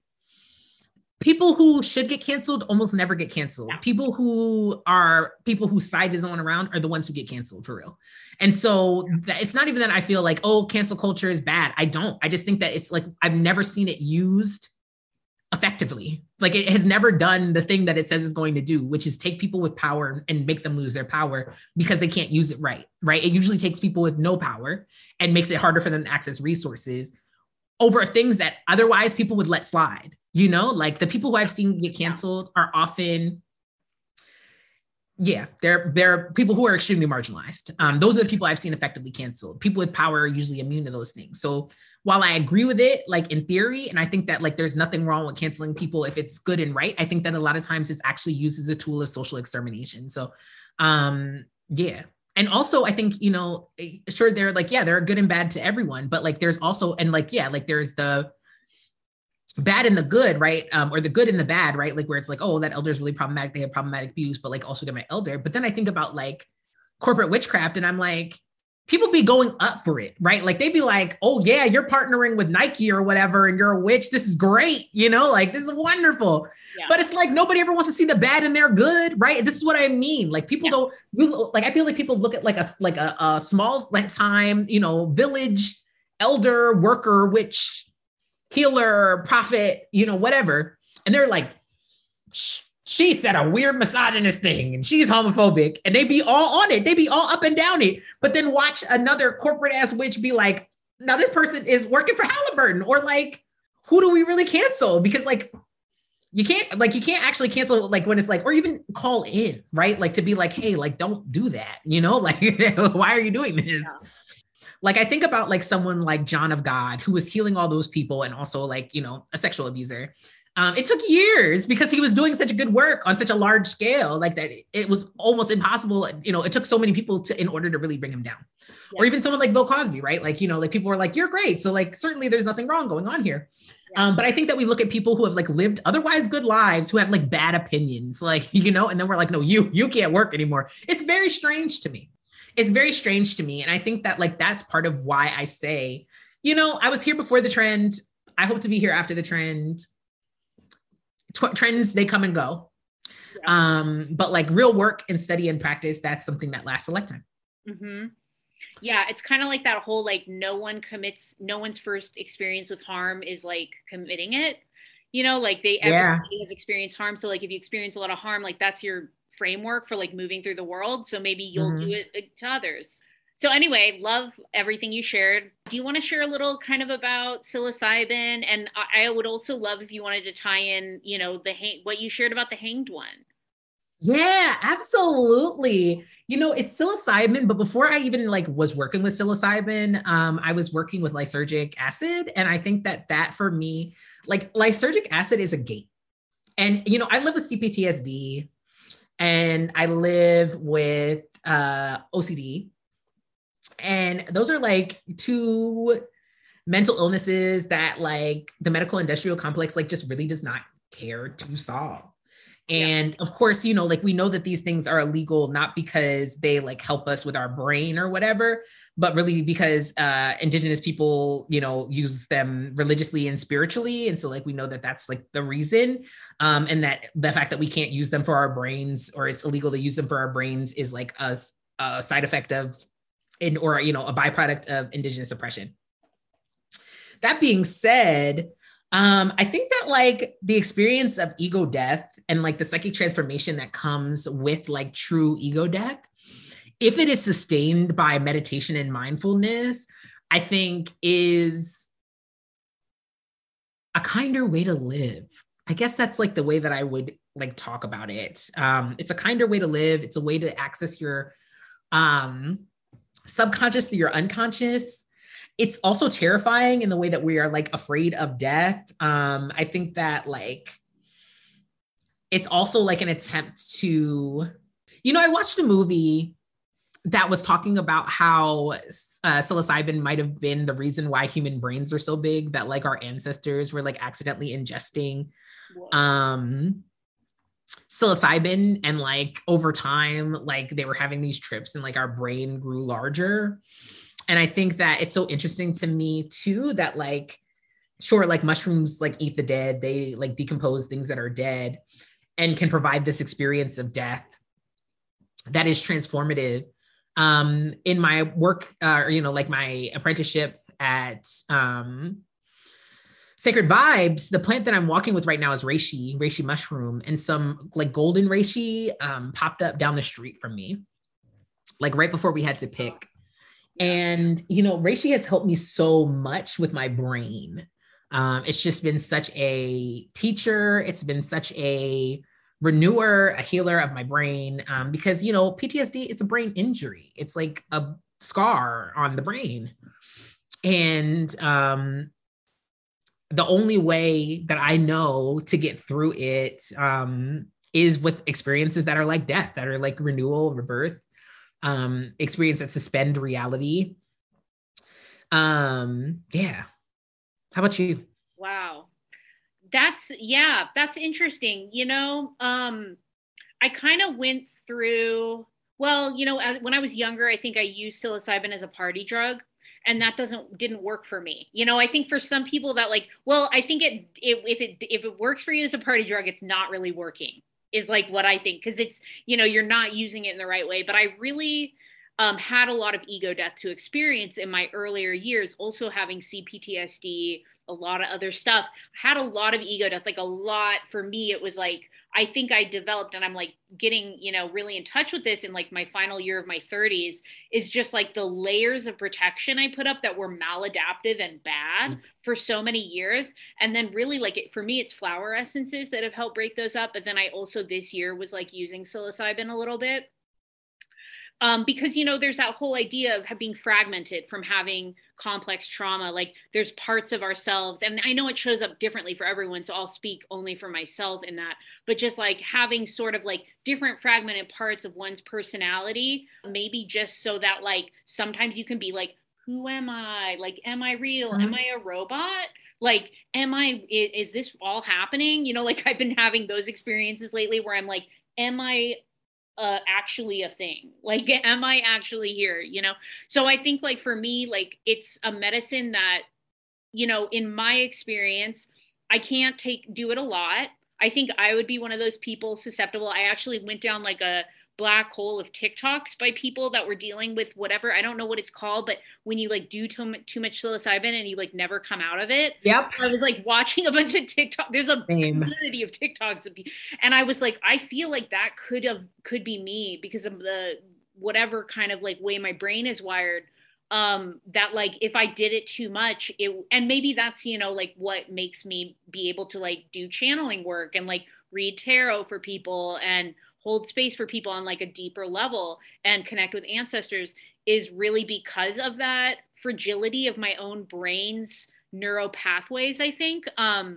people who should get canceled almost never get canceled. Yeah. People who are people whose side is on around are the ones who get canceled for real. And so that, it's not even that I feel like, oh, cancel culture is bad. I don't. I just think that it's like, I've never seen it used effectively. Like it has never done the thing that it says it's going to do, which is take people with power and make them lose their power because they can't use it right, right? It usually takes people with no power and makes it harder for them to access resources over things that otherwise people would let slide. You know, like the people who I've seen get canceled are often, yeah, they're they're people who are extremely marginalized. Um, those are the people I've seen effectively canceled. People with power are usually immune to those things. So while I agree with it, like in theory, and I think that like there's nothing wrong with canceling people if it's good and right, I think that a lot of times it's actually used as a tool of social extermination. So um, yeah. And also I think, you know, sure, they're like, yeah, they're good and bad to everyone, but like there's also, and like, yeah, like there's the, bad and the good, right? Um, or the good and the bad, right? Like where it's like, oh, that elder is really problematic. They have problematic views, but like also they're my elder. But then I think about like corporate witchcraft and I'm like, people be going up for it, right? Like they'd be like, oh yeah, you're partnering with Nike or whatever, and you're a witch. This is great. You know, like this is wonderful. Yeah. But it's like, nobody ever wants to see the bad and their good, right? This is what I mean. Like people yeah. don't you, like, I feel like people look at like a, like a, a small like time, you know, village elder worker, witch, healer, prophet, you know, whatever. And they're like, she said a weird misogynist thing and she's homophobic, and they be all on it. They be all up and down it. But then watch another corporate ass witch be like, now this person is working for Halliburton, or like, who do we really cancel? Because like, you can't, like, you can't actually cancel, like when it's like, or even call in, right? Like to be like, hey, like, don't do that. You know, like, why are you doing this? Yeah. Like, I think about like someone like John of God, who was healing all those people and also like, you know, a sexual abuser. Um, it took years because he was doing such a good work on such a large scale, like that it was almost impossible. You know, it took so many people to, in order to really bring him down. Yeah. Or even someone like Bill Cosby, right? Like, you know, like people were like, you're great. So like, certainly there's nothing wrong going on here. Yeah. Um, but I think that we look at people who have like lived otherwise good lives, who have like bad opinions, like, you know, and then we're like, no, you, you can't work anymore. It's very strange to me. It's very strange to me. And I think that like, that's part of why I say, you know, I was here before the trend. I hope to be here after the trend. Tw- trends, they come and go. Yeah. Um, but like real work and study and practice, that's something that lasts a lifetime. Mm-hmm. Yeah, it's kind of like that whole, like, no one commits, no one's first experience with harm is like committing it. You know, like they, everybody yeah. has experienced harm. So like if you experience a lot of harm, like that's your framework for like moving through the world. So maybe you'll mm-hmm. do it to others. So anyway, love everything you shared. Do you want to share a little kind of about psilocybin? And I would also love if you wanted to tie in, you know, the what you shared about the hanged one. Yeah, absolutely. You know, it's psilocybin, but before I even like was working with psilocybin, um, I was working with lysergic acid. And I think that that for me, like lysergic acid is a gate. And, you know, I live with C P T S D and I live with uh, O C D. And those are like two mental illnesses that like the medical industrial complex like just really does not care to solve. And yeah. of course, you know, like we know that these things are illegal, not because they like help us with our brain or whatever, but really because uh, indigenous people, you know, use them religiously and spiritually. And so like, we know that that's like the reason. Um, and that the fact that we can't use them for our brains, or it's illegal to use them for our brains, is like a, a side effect of in, or, you know, a byproduct of indigenous oppression. That being said, um, I think that like the experience of ego death and like the psychic transformation that comes with like true ego death, if it is sustained by meditation and mindfulness, I think is a kinder way to live. I guess that's like the way that I would like talk about it. Um, it's a kinder way to live. It's a way to access your um, subconscious through your unconscious. It's also terrifying in the way that we are like afraid of death. Um, I think that like, it's also like an attempt to, you know, I watched a movie that was talking about how uh, psilocybin might have been the reason why human brains are so big, that like our ancestors were like accidentally ingesting um, psilocybin, and like over time, like they were having these trips and like our brain grew larger. And I think that it's so interesting to me too, that like, sure, like mushrooms like eat the dead, they like decompose things that are dead and can provide this experience of death that is transformative. Um, in my work, uh, or, you know, like my apprenticeship at um, Sacred Vibes, the plant that I'm walking with right now is reishi, reishi mushroom, and some like golden reishi um, popped up down the street from me, like right before we had to pick. And, you know, reishi has helped me so much with my brain. Um, it's just been such a teacher. It's been such a renewer, a healer of my brain. Um, because, you know, P T S D, it's a brain injury. It's like a scar on the brain. And um, the only way that I know to get through it um, is with experiences that are like death, that are like renewal, rebirth. Um, experience that suspend reality. Um, yeah. How about you? Wow. That's, yeah, that's interesting. You know, um, I kind of went through, well, you know, as, when I was younger, I think I used psilocybin as a party drug, and that doesn't didn't work for me. You know, I think for some people that like, well, I think it, it if it if it works for you as a party drug, it's not really working. Is like what I think, because it's, you know, you're not using it in the right way. But I really um, had a lot of ego death to experience in my earlier years, also having C P T S D, a lot of other stuff. I had a lot of ego death, like a lot. For me, it was like, I think I developed, and I'm like getting, you know, really in touch with this in like my final year of my thirties, is just like the layers of protection I put up that were maladaptive and bad for so many years. And then really like it, for me, it's flower essences that have helped break those up. But then I also this year was like using psilocybin a little bit. Um, because, you know, there's that whole idea of being fragmented from having complex trauma. Like there's parts of ourselves, and I know it shows up differently for everyone, so I'll speak only for myself in that, but just like having sort of like different fragmented parts of one's personality, maybe just so that like sometimes you can be like, who am I? Like, am I real? Mm-hmm. Am I a robot? Like, am I, is, is this all happening? You know, like I've been having those experiences lately where I'm like, am I uh actually a thing? Like, am I actually here? You know? So I think like for me, like it's a medicine that, you know, in my experience, I can't take, do it a lot. I think I would be one of those people susceptible. I actually went down like a black hole of TikToks by people that were dealing with whatever, I don't know what it's called, but when you like do too, too much psilocybin and you like never come out of it. Yep. I was like watching a bunch of TikTok. There's a Same. community of TikToks, and I was like, I feel like that could have could be me because of the whatever kind of like way my brain is wired. Um, that like if I did it too much, it, and maybe that's, you know, like what makes me be able to like do channeling work and like read tarot for people and hold space for people on like a deeper level and connect with ancestors, is really because of that fragility of my own brain's neural pathways, I think. Um,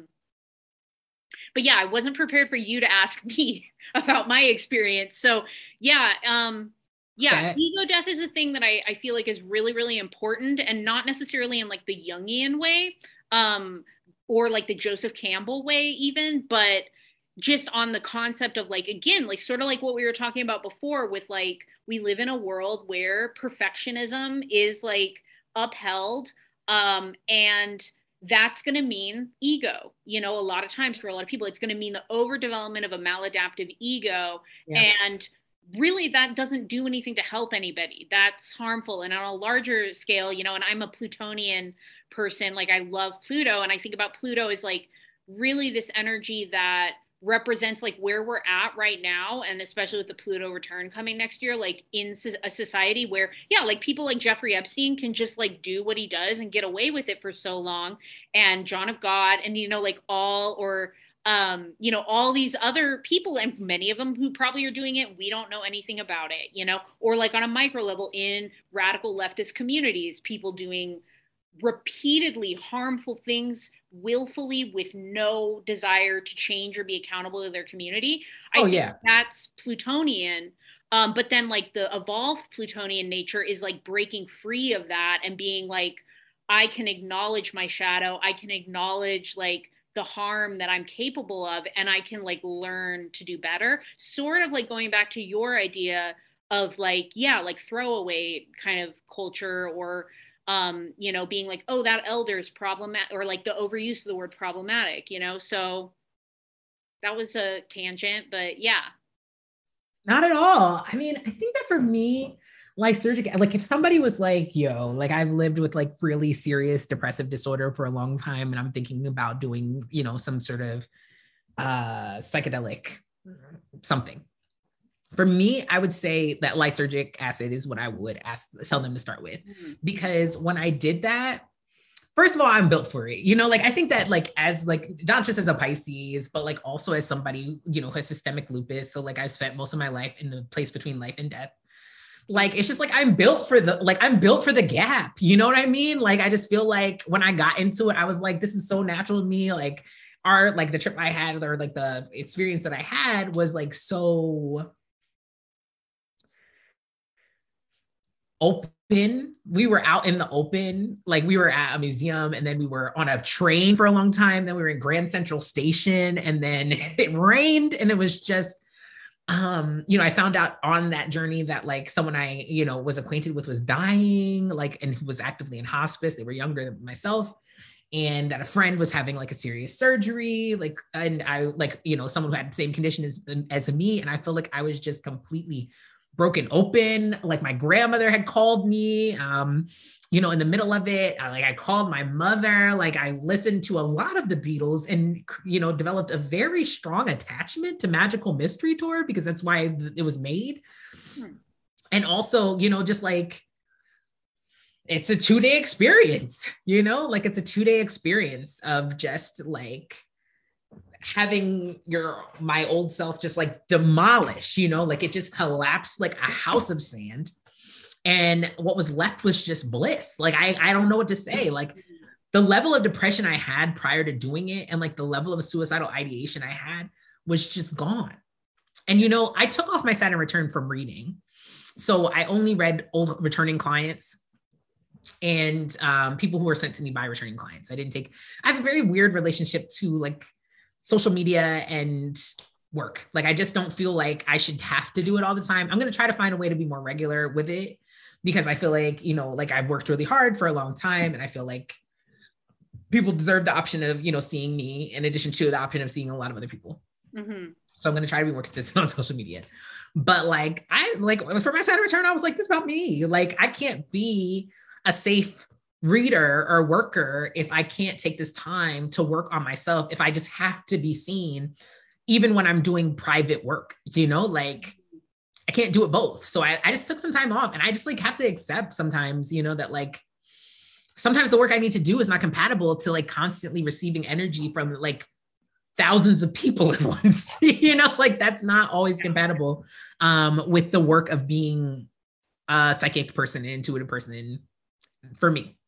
but yeah, I wasn't prepared for you to ask me about my experience. So yeah, um, yeah, okay. Ego death is a thing that I, I feel like is really, really important, and not necessarily in like the Jungian way, um, or like the Joseph Campbell way even, but just on the concept of like, again, like sort of like what we were talking about before with like, we live in a world where perfectionism is like upheld, um, and that's going to mean ego. You know, a lot of times for a lot of people, it's going to mean the overdevelopment of a maladaptive ego. Yeah. And really that doesn't do anything to help anybody. That's harmful. And on a larger scale, you know, and I'm a Plutonian person, like I love Pluto. And I think about Pluto as like really this energy that represents like where we're at right now, and especially with the Pluto return coming next year, like in a society where, yeah, like people like Jeffrey Epstein can just like do what he does and get away with it for so long, and John of God, and you know, like all, or um, you know, all these other people, and many of them who probably are doing it, we don't know anything about it, you know, or like on a micro level in radical leftist communities, people doing repeatedly harmful things willfully with no desire to change or be accountable to their community. I oh, think yeah. that's Plutonian. Um, but then like the evolved Plutonian nature is like breaking free of that and being like, I can acknowledge my shadow. I can acknowledge like the harm that I'm capable of, and I can like learn to do better. Sort of like going back to your idea of like, yeah, like throwaway kind of culture, or um, you know, being like, oh, that elder is problematic, or like the overuse of the word problematic, you know? So that was a tangent, but yeah. Not at all. I mean, I think that for me, lysergic, like if somebody was like, yo, like I've lived with like really serious depressive disorder for a long time, and I'm thinking about doing, you know, some sort of uh, psychedelic something. For me, I would say that lysergic acid is what I would ask, tell them to start with. Mm-hmm. Because when I did that, first of all, I'm built for it. You know, like I think that like as like, not just as a Pisces, but like also as somebody, you know, who has systemic lupus. So like I've spent most of my life in the place between life and death. Like, it's just like, I'm built for the, like, I'm built for the gap. You know what I mean? Like, I just feel like when I got into it, I was like, this is so natural to me. Like our, like the trip I had, or like the experience that I had was like so open open. We were out in the open. Like we were at a museum and then we were on a train for a long time. Then we were in Grand Central Station and then it rained and it was just, um, you know, I found out on that journey that like someone I, you know, was acquainted with was dying, like, and who was actively in hospice. They were younger than myself. And that a friend was having like a serious surgery, like, and I like, you know, someone who had the same condition as, as me. And I feel like I was just completely broken open. Like my grandmother had called me, um, you know, in the middle of it. I, like I called my mother, like I listened to a lot of the Beatles and, you know, developed a very strong attachment to Magical Mystery Tour because that's why it was made. Hmm. And also, you know, just like, it's a two day experience, you know, like it's a two day experience of just like having your, my old self just like demolish, you know, like it just collapsed like a house of sand. And what was left was just bliss. Like, I, I don't know what to say. Like the level of depression I had prior to doing it and like the level of suicidal ideation I had was just gone. And, you know, I took off my Saturn return from reading. So I only read old returning clients and um, people who were sent to me by returning clients. I didn't take, I have a very weird relationship to like social media and work. Like, I just don't feel like I should have to do it all the time. I'm going to try to find a way to be more regular with it because I feel like, you know, like I've worked really hard for a long time. And I feel like people deserve the option of, you know, seeing me in addition to the option of seeing a lot of other people. Mm-hmm. So I'm going to try to be more consistent on social media. But like, I like for my Saturn return, I was like, this is about me. Like, I can't be a safe reader or worker if I can't take this time to work on myself, if I just have to be seen, even when I'm doing private work, you know, like I can't do it both. So I, I just took some time off and I just like have to accept sometimes, you know, that like, sometimes the work I need to do is not compatible to like constantly receiving energy from like thousands of people at once, you know, like that's not always compatible um, with the work of being a psychic person, an intuitive person for me.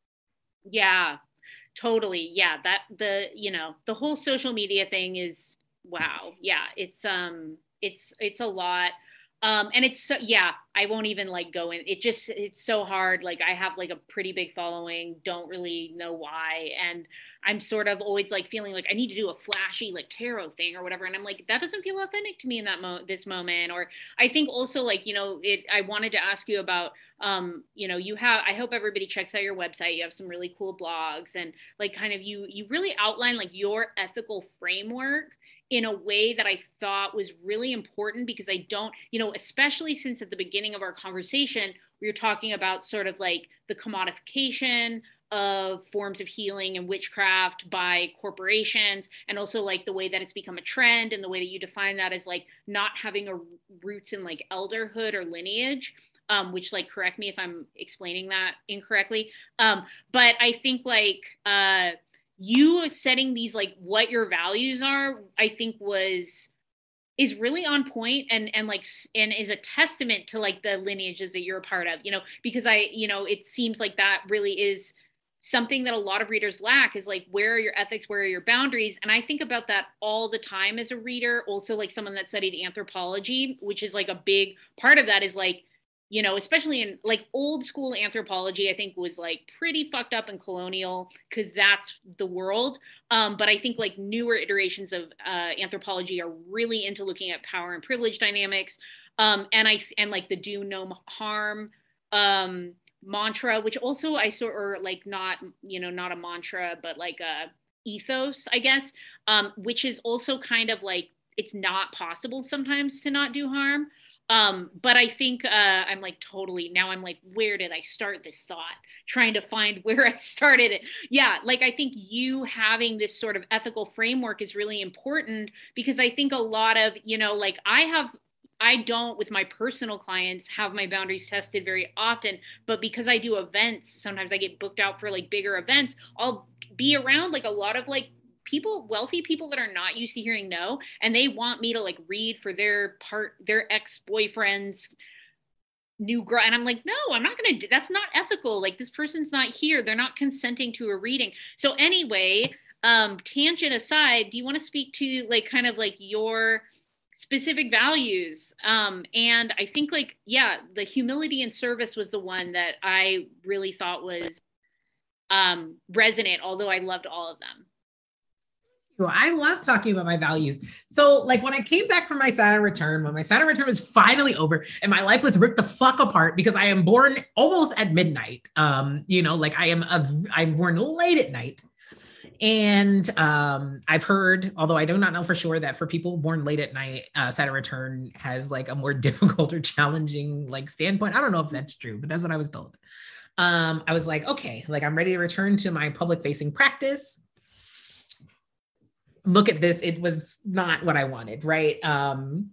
Yeah, totally. Yeah. That the, you know, the whole social media thing is, wow. Yeah. It's, um, it's, it's a lot. Um, and it's, so, yeah, I won't even like go in. It just, it's so hard. Like I have like a pretty big following, don't really know why. And I'm sort of always like feeling like I need to do a flashy like tarot thing or whatever. And I'm like, that doesn't feel authentic to me in that mo this moment. Or I think also like, you know, it, I wanted to ask you about, um, you know, you have, I hope everybody checks out your website. You have some really cool blogs and like kind of you, you really outline like your ethical framework in a way that I thought was really important because I don't, you know, especially since at the beginning of our conversation, we were talking about sort of like the commodification of forms of healing and witchcraft by corporations, and also like the way that it's become a trend and the way that you define that as like not having a roots in like elderhood or lineage. Um, which like, correct me if I'm explaining that incorrectly. Um, but I think like, uh, you setting these like what your values are, I think was is really on point and and like and is a testament to like the lineages that you're a part of, you know, because I, you know, it seems like that really is something that a lot of readers lack is like, where are your ethics, where are your boundaries? And I think about that all the time as a reader, also like someone that studied anthropology, which is like a big part of that is like, you know, especially in like old school anthropology, I think was like pretty fucked up and colonial because that's the world. Um, but I think like newer iterations of uh, anthropology are really into looking at power and privilege dynamics. Um, and I, and like the do no harm um, mantra, which also I sort or like not, you know, not a mantra, but like a ethos, I guess, um, which is also kind of like, it's not possible sometimes to not do harm. Um, but I think uh, I'm like totally now I'm like, where did I start this thought? Trying to find where I started it. Yeah, like I think you having this sort of ethical framework is really important because I think a lot of, you know, like I have, I don't with my personal clients have my boundaries tested very often, but because I do events, sometimes I get booked out for like bigger events, I'll be around like a lot of like people, wealthy people that are not used to hearing no, and they want me to like read for their part, their ex-boyfriend's new girl. And I'm like, no, I'm not going to do, that's not ethical. Like this person's not here. They're not consenting to a reading. So anyway, um, tangent aside, do you want to speak to like kind of like your specific values. Um, and I think like, yeah, the humility and service was the one that I really thought was um, resonant, although I loved all of them. Well, I love talking about my values. So like when I came back from my Saturn return, when my Saturn return was finally over and my life was ripped the fuck apart because I am born almost at midnight. Um, you know, like I am, a, I'm born late at night. And um, I've heard, although I do not know for sure, that for people born late at night, uh, Saturn return has like a more difficult or challenging like standpoint. I don't know if that's true, but that's what I was told. Um, I was like, okay, like I'm ready to return to my public facing practice. Look at this. It was not what I wanted. Right. Um,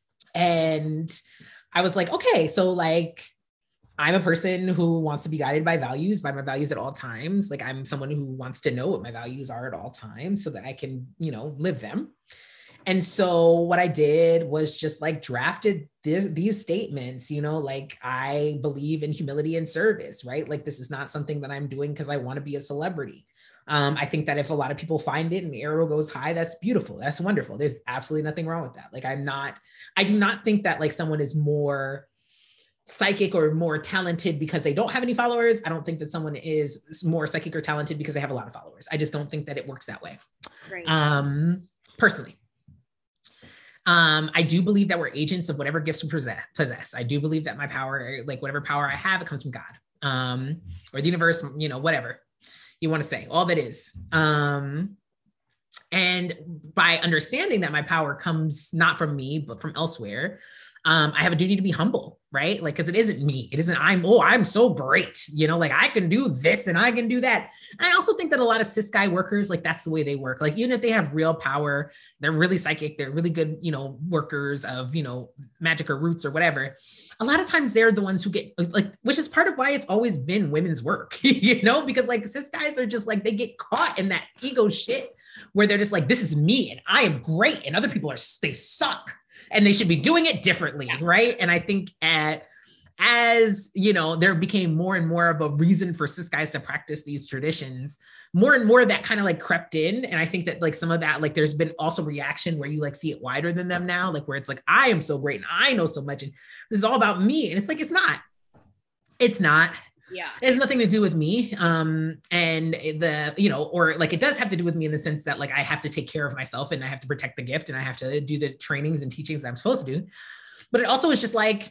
and I was like, okay, so like, I'm a person who wants to be guided by values, by my values at all times. Like I'm someone who wants to know what my values are at all times so that I can, you know, live them. And so what I did was just like drafted this, these statements, you know, like I believe in humility and service, right? Like this is not something that I'm doing because I want to be a celebrity. Um, I think that if a lot of people find it and the arrow goes high, that's beautiful. That's wonderful. There's absolutely nothing wrong with that. Like I'm not, I do not think that like someone is more psychic or more talented because they don't have any followers. I don't think that someone is more psychic or talented because they have a lot of followers. I just don't think that it works that way. Right. Um, personally. Um, I do believe that we're agents of whatever gifts we possess, possess. I do believe that my power, like whatever power I have, it comes from God, um, or the universe, you know, whatever you want to say, all that is. Um, and by understanding that my power comes not from me, but from elsewhere, Um, I have a duty to be humble, right? Like, cause it isn't me. It isn't, I'm, oh, I'm so great. You know, like I can do this and I can do that. And I also think that a lot of cis guy workers, like that's the way they work. Like, even if they have real power, they're really psychic, they're really good, you know, workers of, you know, magic or roots or whatever. A lot of times they're the ones who get like, which is part of why it's always been women's work, you know, because like cis guys are just like, they get caught in that ego shit where they're just like, this is me and I am great. And other people are, they suck. And they should be doing it differently, right? And I think at, as, you know, there became more and more of a reason for cis guys to practice these traditions, more and more of that kind of like crept in. And I think that like some of that, like there's been also reaction where you like see it wider than them now, like where it's like, I am so great and I know so much and this is all about me. And it's like, it's not, it's not. Yeah. It has nothing to do with me. Um, and the, you know, or like, it does have to do with me in the sense that like, I have to take care of myself and I have to protect the gift and I have to do the trainings and teachings that I'm supposed to do. But it also is just like,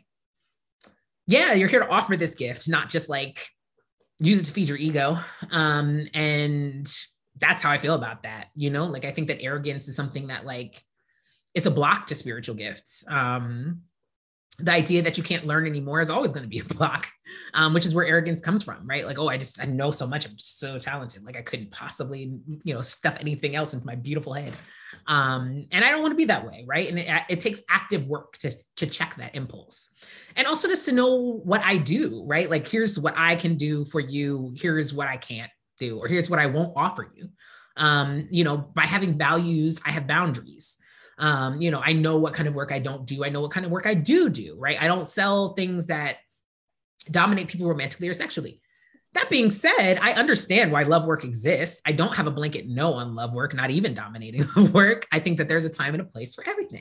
yeah, you're here to offer this gift, not just like use it to feed your ego. Um, and that's how I feel about that. You know, like, I think that arrogance is something that like, it's a block to spiritual gifts. Um, the idea that you can't learn anymore is always going to be a block, um, which is where arrogance comes from, right? Like, oh, I just, I know so much. I'm just so talented. Like I couldn't possibly, you know, stuff anything else into my beautiful head. Um, and I don't want to be that way. Right. And it, it takes active work to, to check that impulse. And also just to know what I do, right? Like, here's what I can do for you. Here's what I can't do, or here's what I won't offer you. Um, you know, by having values, I have boundaries. Um, you know, I know what kind of work I don't do. I know what kind of work I do do, right? I don't sell things that dominate people romantically or sexually. That being said, I understand why love work exists. I don't have a blanket no on love work, not even dominating love work. I think that there's a time and a place for everything.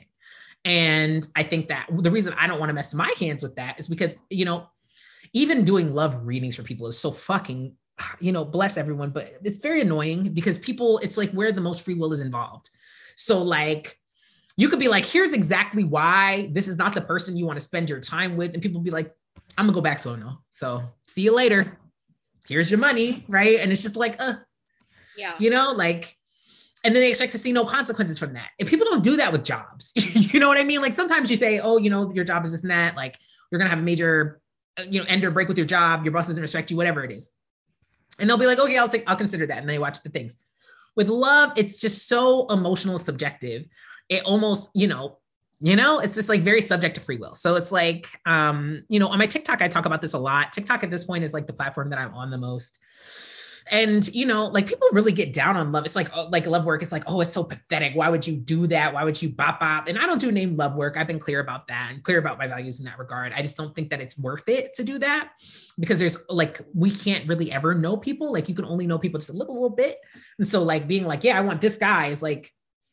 And I think that the reason I don't want to mess my hands with that is because, you know, even doing love readings for people is so fucking, you know, bless everyone, but it's very annoying because people, it's like where the most free will is involved. So like, you could be like, here's exactly why this is not the person you want to spend your time with. And people be like, I'm gonna go back to him now. So see you later. Here's your money, right? And it's just like, uh, yeah, you know, like, and then they expect to see no consequences from that. If people don't do that with jobs, you know what I mean? Like sometimes you say, oh, you know, your job is this and that, like you're gonna have a major, you know, end or break with your job. Your boss doesn't respect you, whatever it is. And they'll be like, okay, I'll say, I'll consider that. And they watch the things. With love, it's just so emotional, subjective. It almost, you know, you know, it's just like very subject to free will. So it's like, um, you know, on my TikTok, I talk about this a lot. TikTok at this point is like the platform that I'm on the most. And, you know, like people really get down on love. It's like, oh, like love work. It's like, oh, it's so pathetic. Why would you do that? Why would you bop bop? And I don't do name love work. I've been clear about that and clear about my values in that regard. I just don't think that it's worth it to do that because there's like, we can't really ever know people. Like you can only know people just a little, little bit. And so like being like, yeah, I want this guy is like,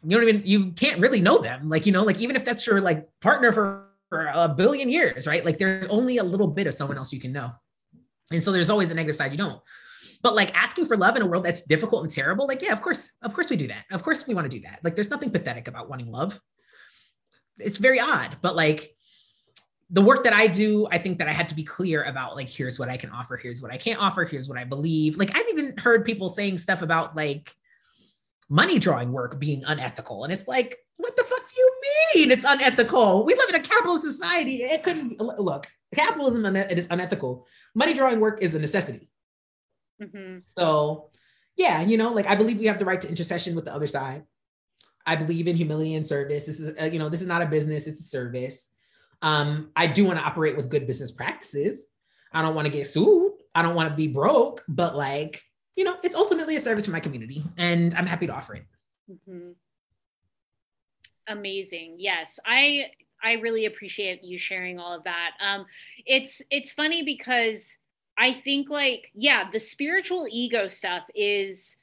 you don't even, you can't really know them. Like, you know, like even if that's your like partner for, for a billion years, right? Like there's only a little bit of someone else you can know. And so there's always a negative side you don't. But like asking for love in a world that's difficult and terrible, like, yeah, of course, of course we do that. Of course we want to do that. Like there's nothing pathetic about wanting love. It's very odd, but like the work that I do, I think that I had to be clear about like, here's what I can offer. Here's what I can't offer. Here's what I believe. Like I've even heard people saying stuff about like money drawing work being unethical. And it's like, what the fuck do you mean it's unethical? We live in a capitalist society. It couldn't, look, capitalism, it is unethical. Money drawing work is a necessity. Mm-hmm. So yeah, you know, like I believe we have the right to intercession with the other side. I believe in humility and service. This is, uh, you know, this is not a business, it's a service. Um, I do want to operate with good business practices. I don't want to get sued. I don't want to be broke, but like, you know, it's ultimately a service for my community and I'm happy to offer it. Mm-hmm. Amazing. Yes. I, I really appreciate you sharing all of that. Um, it's, it's funny because I think like, yeah, the spiritual ego stuff is,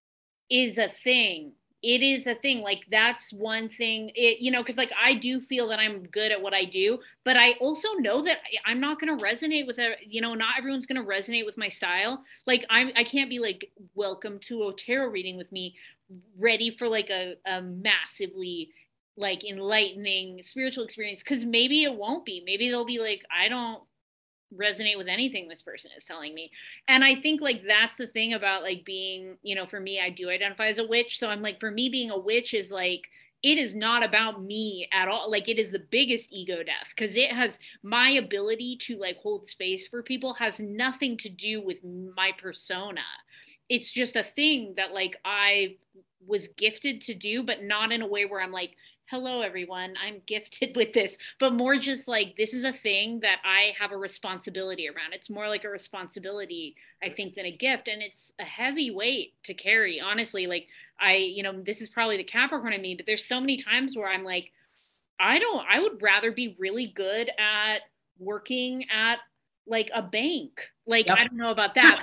is a thing. It is a thing. Like that's one thing, it, you know, cause like, I do feel that I'm good at what I do, but I also know that I'm not going to resonate with, a, you know, not everyone's going to resonate with my style. Like I'm, I can't be like, welcome to a tarot reading with me, ready for like a, a massively like enlightening spiritual experience. Cause maybe it won't be, maybe they'll be like, I don't resonate with anything this person is telling me. And I think like that's the thing about like being, you know, for me, I do identify as a witch. So I'm like, for me, being a witch is like, it is not about me at all. Like it is the biggest ego death because it has my ability to like hold space for people has nothing to do with my persona. It's just a thing that like I was gifted to do, but not in a way where I'm like, hello, everyone, I'm gifted with this, but more just like, this is a thing that I have a responsibility around. It's more like a responsibility, I think, than a gift. And it's a heavy weight to carry, honestly. Like I, you know, this is probably the Capricorn in me, but there's so many times where I'm like, I don't, I would rather be really good at working at like a bank. Like, yep. I don't know about that.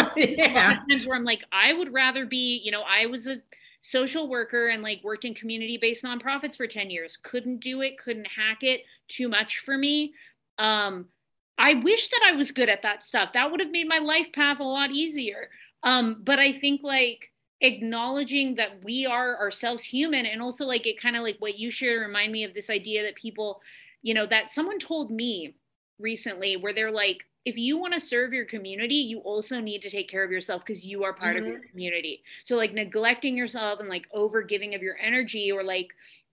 Yeah. Times where I'm like, I would rather be, you know, I was a social worker and like worked in community-based nonprofits for ten years. Couldn't do it, couldn't hack it, too much for me. Um, I wish that I was good at that stuff. That would have made my life path a lot easier. Um, but I think like acknowledging that we are ourselves human, and also like it kind of like what you shared remind me of this idea that people, you know, that someone told me recently where they're like, if you want to serve your community, you also need to take care of yourself because you are part mm-hmm. of your community. So like neglecting yourself and like over giving of your energy or like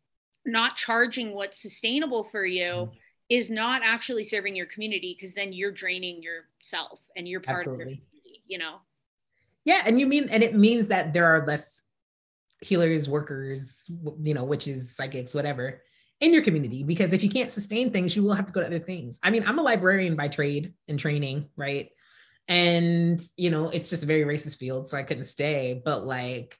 not charging what's sustainable for you mm-hmm. is not actually serving your community because then you're draining yourself and you're part Absolutely. Of your community, you know? Yeah. And you mean, and it means that there are less healers, workers, you know, witches, psychics, whatever, in your community, because if you can't sustain things, you will have to go to other things. I mean, I'm a librarian by trade and training, right? And, you know, it's just a very racist field, so I couldn't stay, but like,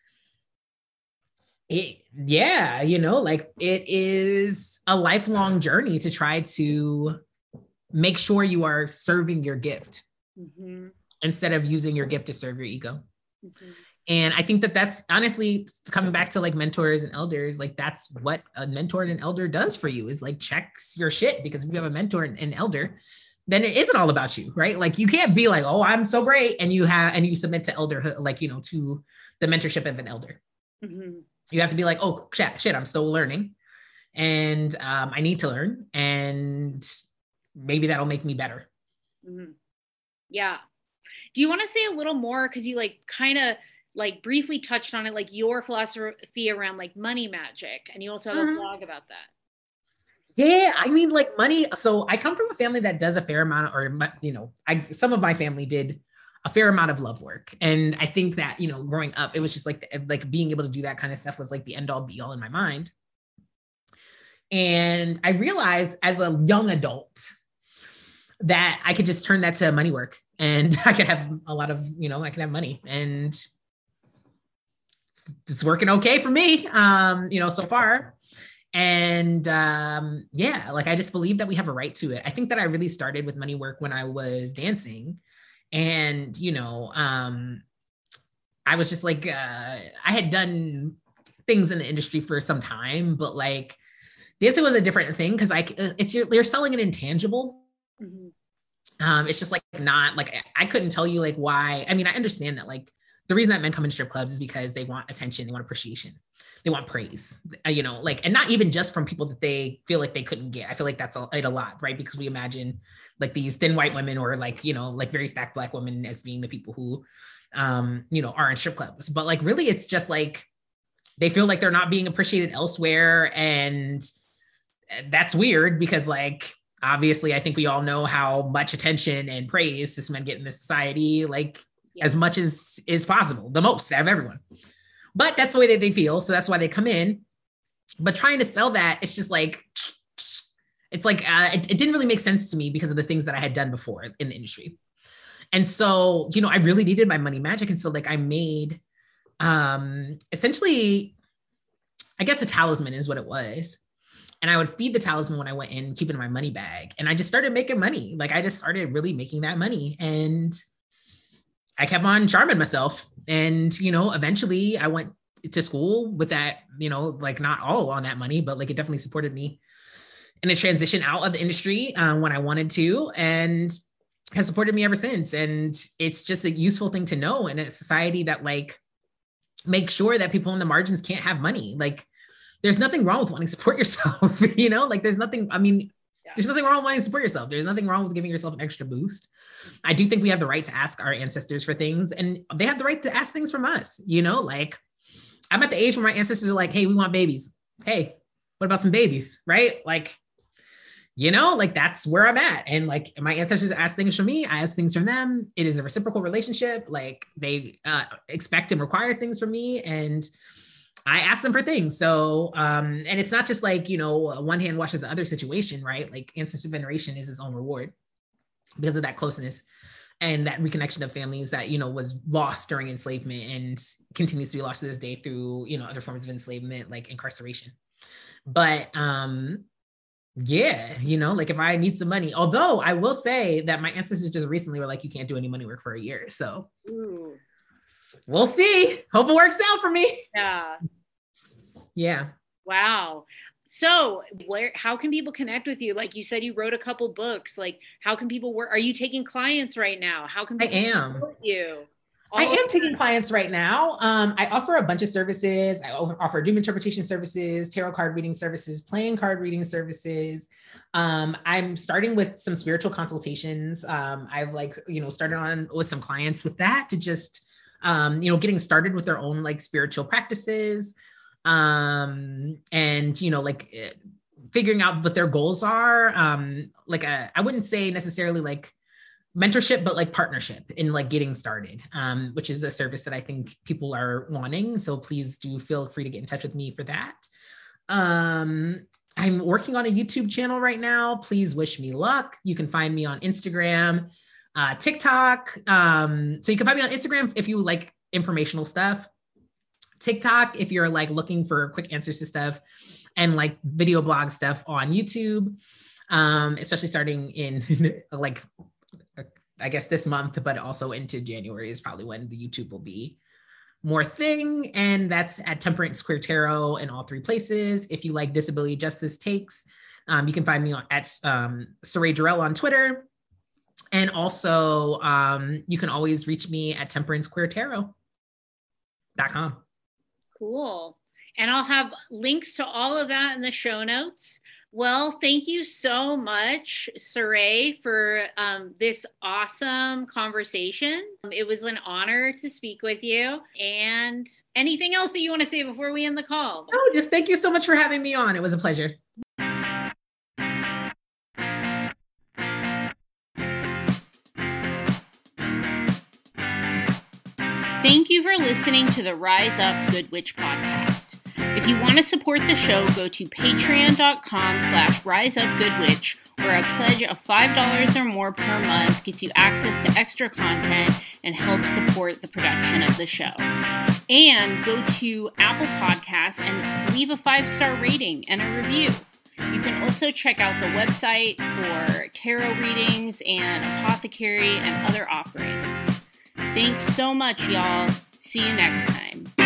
it, yeah, you know, like it is a lifelong journey to try to make sure you are serving your gift mm-hmm. instead of using your gift to serve your ego. Mm-hmm. And I think that that's honestly coming back to like mentors and elders, like that's what a mentor and an elder does for you is like checks your shit, because if you have a mentor and an elder, then it isn't all about you, right? Like you can't be like, oh, I'm so great. And you have, and you submit to elderhood, like, you know, to the mentorship of an elder. Mm-hmm. You have to be like, oh shit, shit, I'm still learning. And um, I need to learn. And maybe that'll make me better. Mm-hmm. Yeah. Do you want to say a little more? Cause you like kind of like briefly touched on it, like your philosophy around like money magic. And you also have mm-hmm. a blog about that. Yeah. I mean, like money. So I come from a family that does a fair amount, or, you know, I, some of my family did a fair amount of love work. And I think that, you know, growing up, it was just like, like being able to do that kind of stuff was like the end all be all in my mind. And I realized as a young adult that I could just turn that to money work, and I could have a lot of, you know, I could have money, and it's working okay for me, um, you know, so far. And um, yeah, like I just believe that we have a right to it. I think that I really started with money work when I was dancing, and, you know, um, I was just like, uh, I had done things in the industry for some time, but like dancing was a different thing because like it's you're selling an intangible. Mm-hmm. Um, it's just like not like I couldn't tell you like why. I mean, I understand that like the reason that men come into strip clubs is because they want attention, they want appreciation, they want praise, uh, you know, like, and not even just from people that they feel like they couldn't get. I feel like that's a, a lot, right? Because we imagine like these thin white women or like, you know, like very stacked Black women as being the people who, um, you know, are in strip clubs. But like, really, it's just like, they feel like they're not being appreciated elsewhere. And that's weird because like, obviously, I think we all know how much attention and praise cis men get in this society, like yeah. as much as is possible, the most out of everyone. But that's the way that they feel. So that's why they come in. But trying to sell that, it's just like, it's like, uh, it, it didn't really make sense to me because of the things that I had done before in the industry. And so, you know, I really needed my money magic. And so like I made um, essentially, I guess a talisman is what it was. And I would feed the talisman when I went in, keep it in my money bag. And I just started making money. Like I just started really making that money. And I kept on charming myself. And, you know, eventually I went to school with that, you know, like not all on that money, but like it definitely supported me in a transition out of the industry uh, when I wanted to, and has supported me ever since. And it's just a useful thing to know in a society that like makes sure that people on the margins can't have money. Like there's nothing wrong with wanting to support yourself, you know, like there's nothing, I mean, yeah. there's nothing wrong with wanting to support yourself. There's nothing wrong with giving yourself an extra boost. I do think we have the right to ask our ancestors for things, and they have the right to ask things from us, you know, like I'm at the age where my ancestors are like, hey, we want babies. Hey, what about some babies? Right? Like, you know, like that's where I'm at. And like my ancestors ask things from me, I ask things from them. It is a reciprocal relationship. Like they uh, expect and require things from me, and I ask them for things. So, um, and it's not just like, you know, one hand washes the other situation, right? Like ancestor veneration is its own reward because of that closeness and that reconnection of families that, you know, was lost during enslavement and continues to be lost to this day through, you know, other forms of enslavement, like incarceration. But, um, yeah, you know, like if I need some money, although I will say that my ancestors just recently were like, you can't do any money work for a year. So Ooh. We'll see. Hope it works out for me. Yeah. Yeah. Wow. So where, how can people connect with you? Like you said, you wrote a couple books. Like how can people work? Are you taking clients right now? How can people I am. support you? All I am taking clients right now. Um, I offer a bunch of services. I offer dream interpretation services, tarot card reading services, playing card reading services. Um, I'm starting with some spiritual consultations. Um, I've like, you know, started on with some clients with that to just, um, you know, getting started with their own like spiritual practices. Um, and, you know, like figuring out what their goals are. Um, like a, I wouldn't say necessarily like mentorship, but like partnership in like getting started, um, which is a service that I think people are wanting. So please do feel free to get in touch with me for that. Um, I'm working on a YouTube channel right now. Please wish me luck. You can find me on Instagram, uh, TikTok. Um, so you can find me on Instagram if you like informational stuff. TikTok, if you're like looking for quick answers to stuff, and like video blog stuff on YouTube, um, especially starting in like, I guess this month, but also into January is probably when the YouTube will be more thing. And that's at Temperance Queer Tarot in all three places. If you like disability justice takes, um, you can find me on at um, Saray Jarrell on Twitter. And also um, you can always reach me at temperance queer tarot dot com. Cool. And I'll have links to all of that in the show notes. Well, thank you so much, Saray, for um, this awesome conversation. It was an honor to speak with you. And anything else that you want to say before we end the call? No, just thank you so much for having me on. It was a pleasure. Thank you for listening to the Rise Up Good Witch podcast. If you want to support the show, go to patreon.com slash riseupgoodwitch, where a pledge of five dollars or more per month gets you access to extra content and helps support the production of the show. And go to Apple Podcasts and leave a five-star rating and a review. You can also check out the website for tarot readings and apothecary and other offerings. Thanks so much, y'all. See you next time.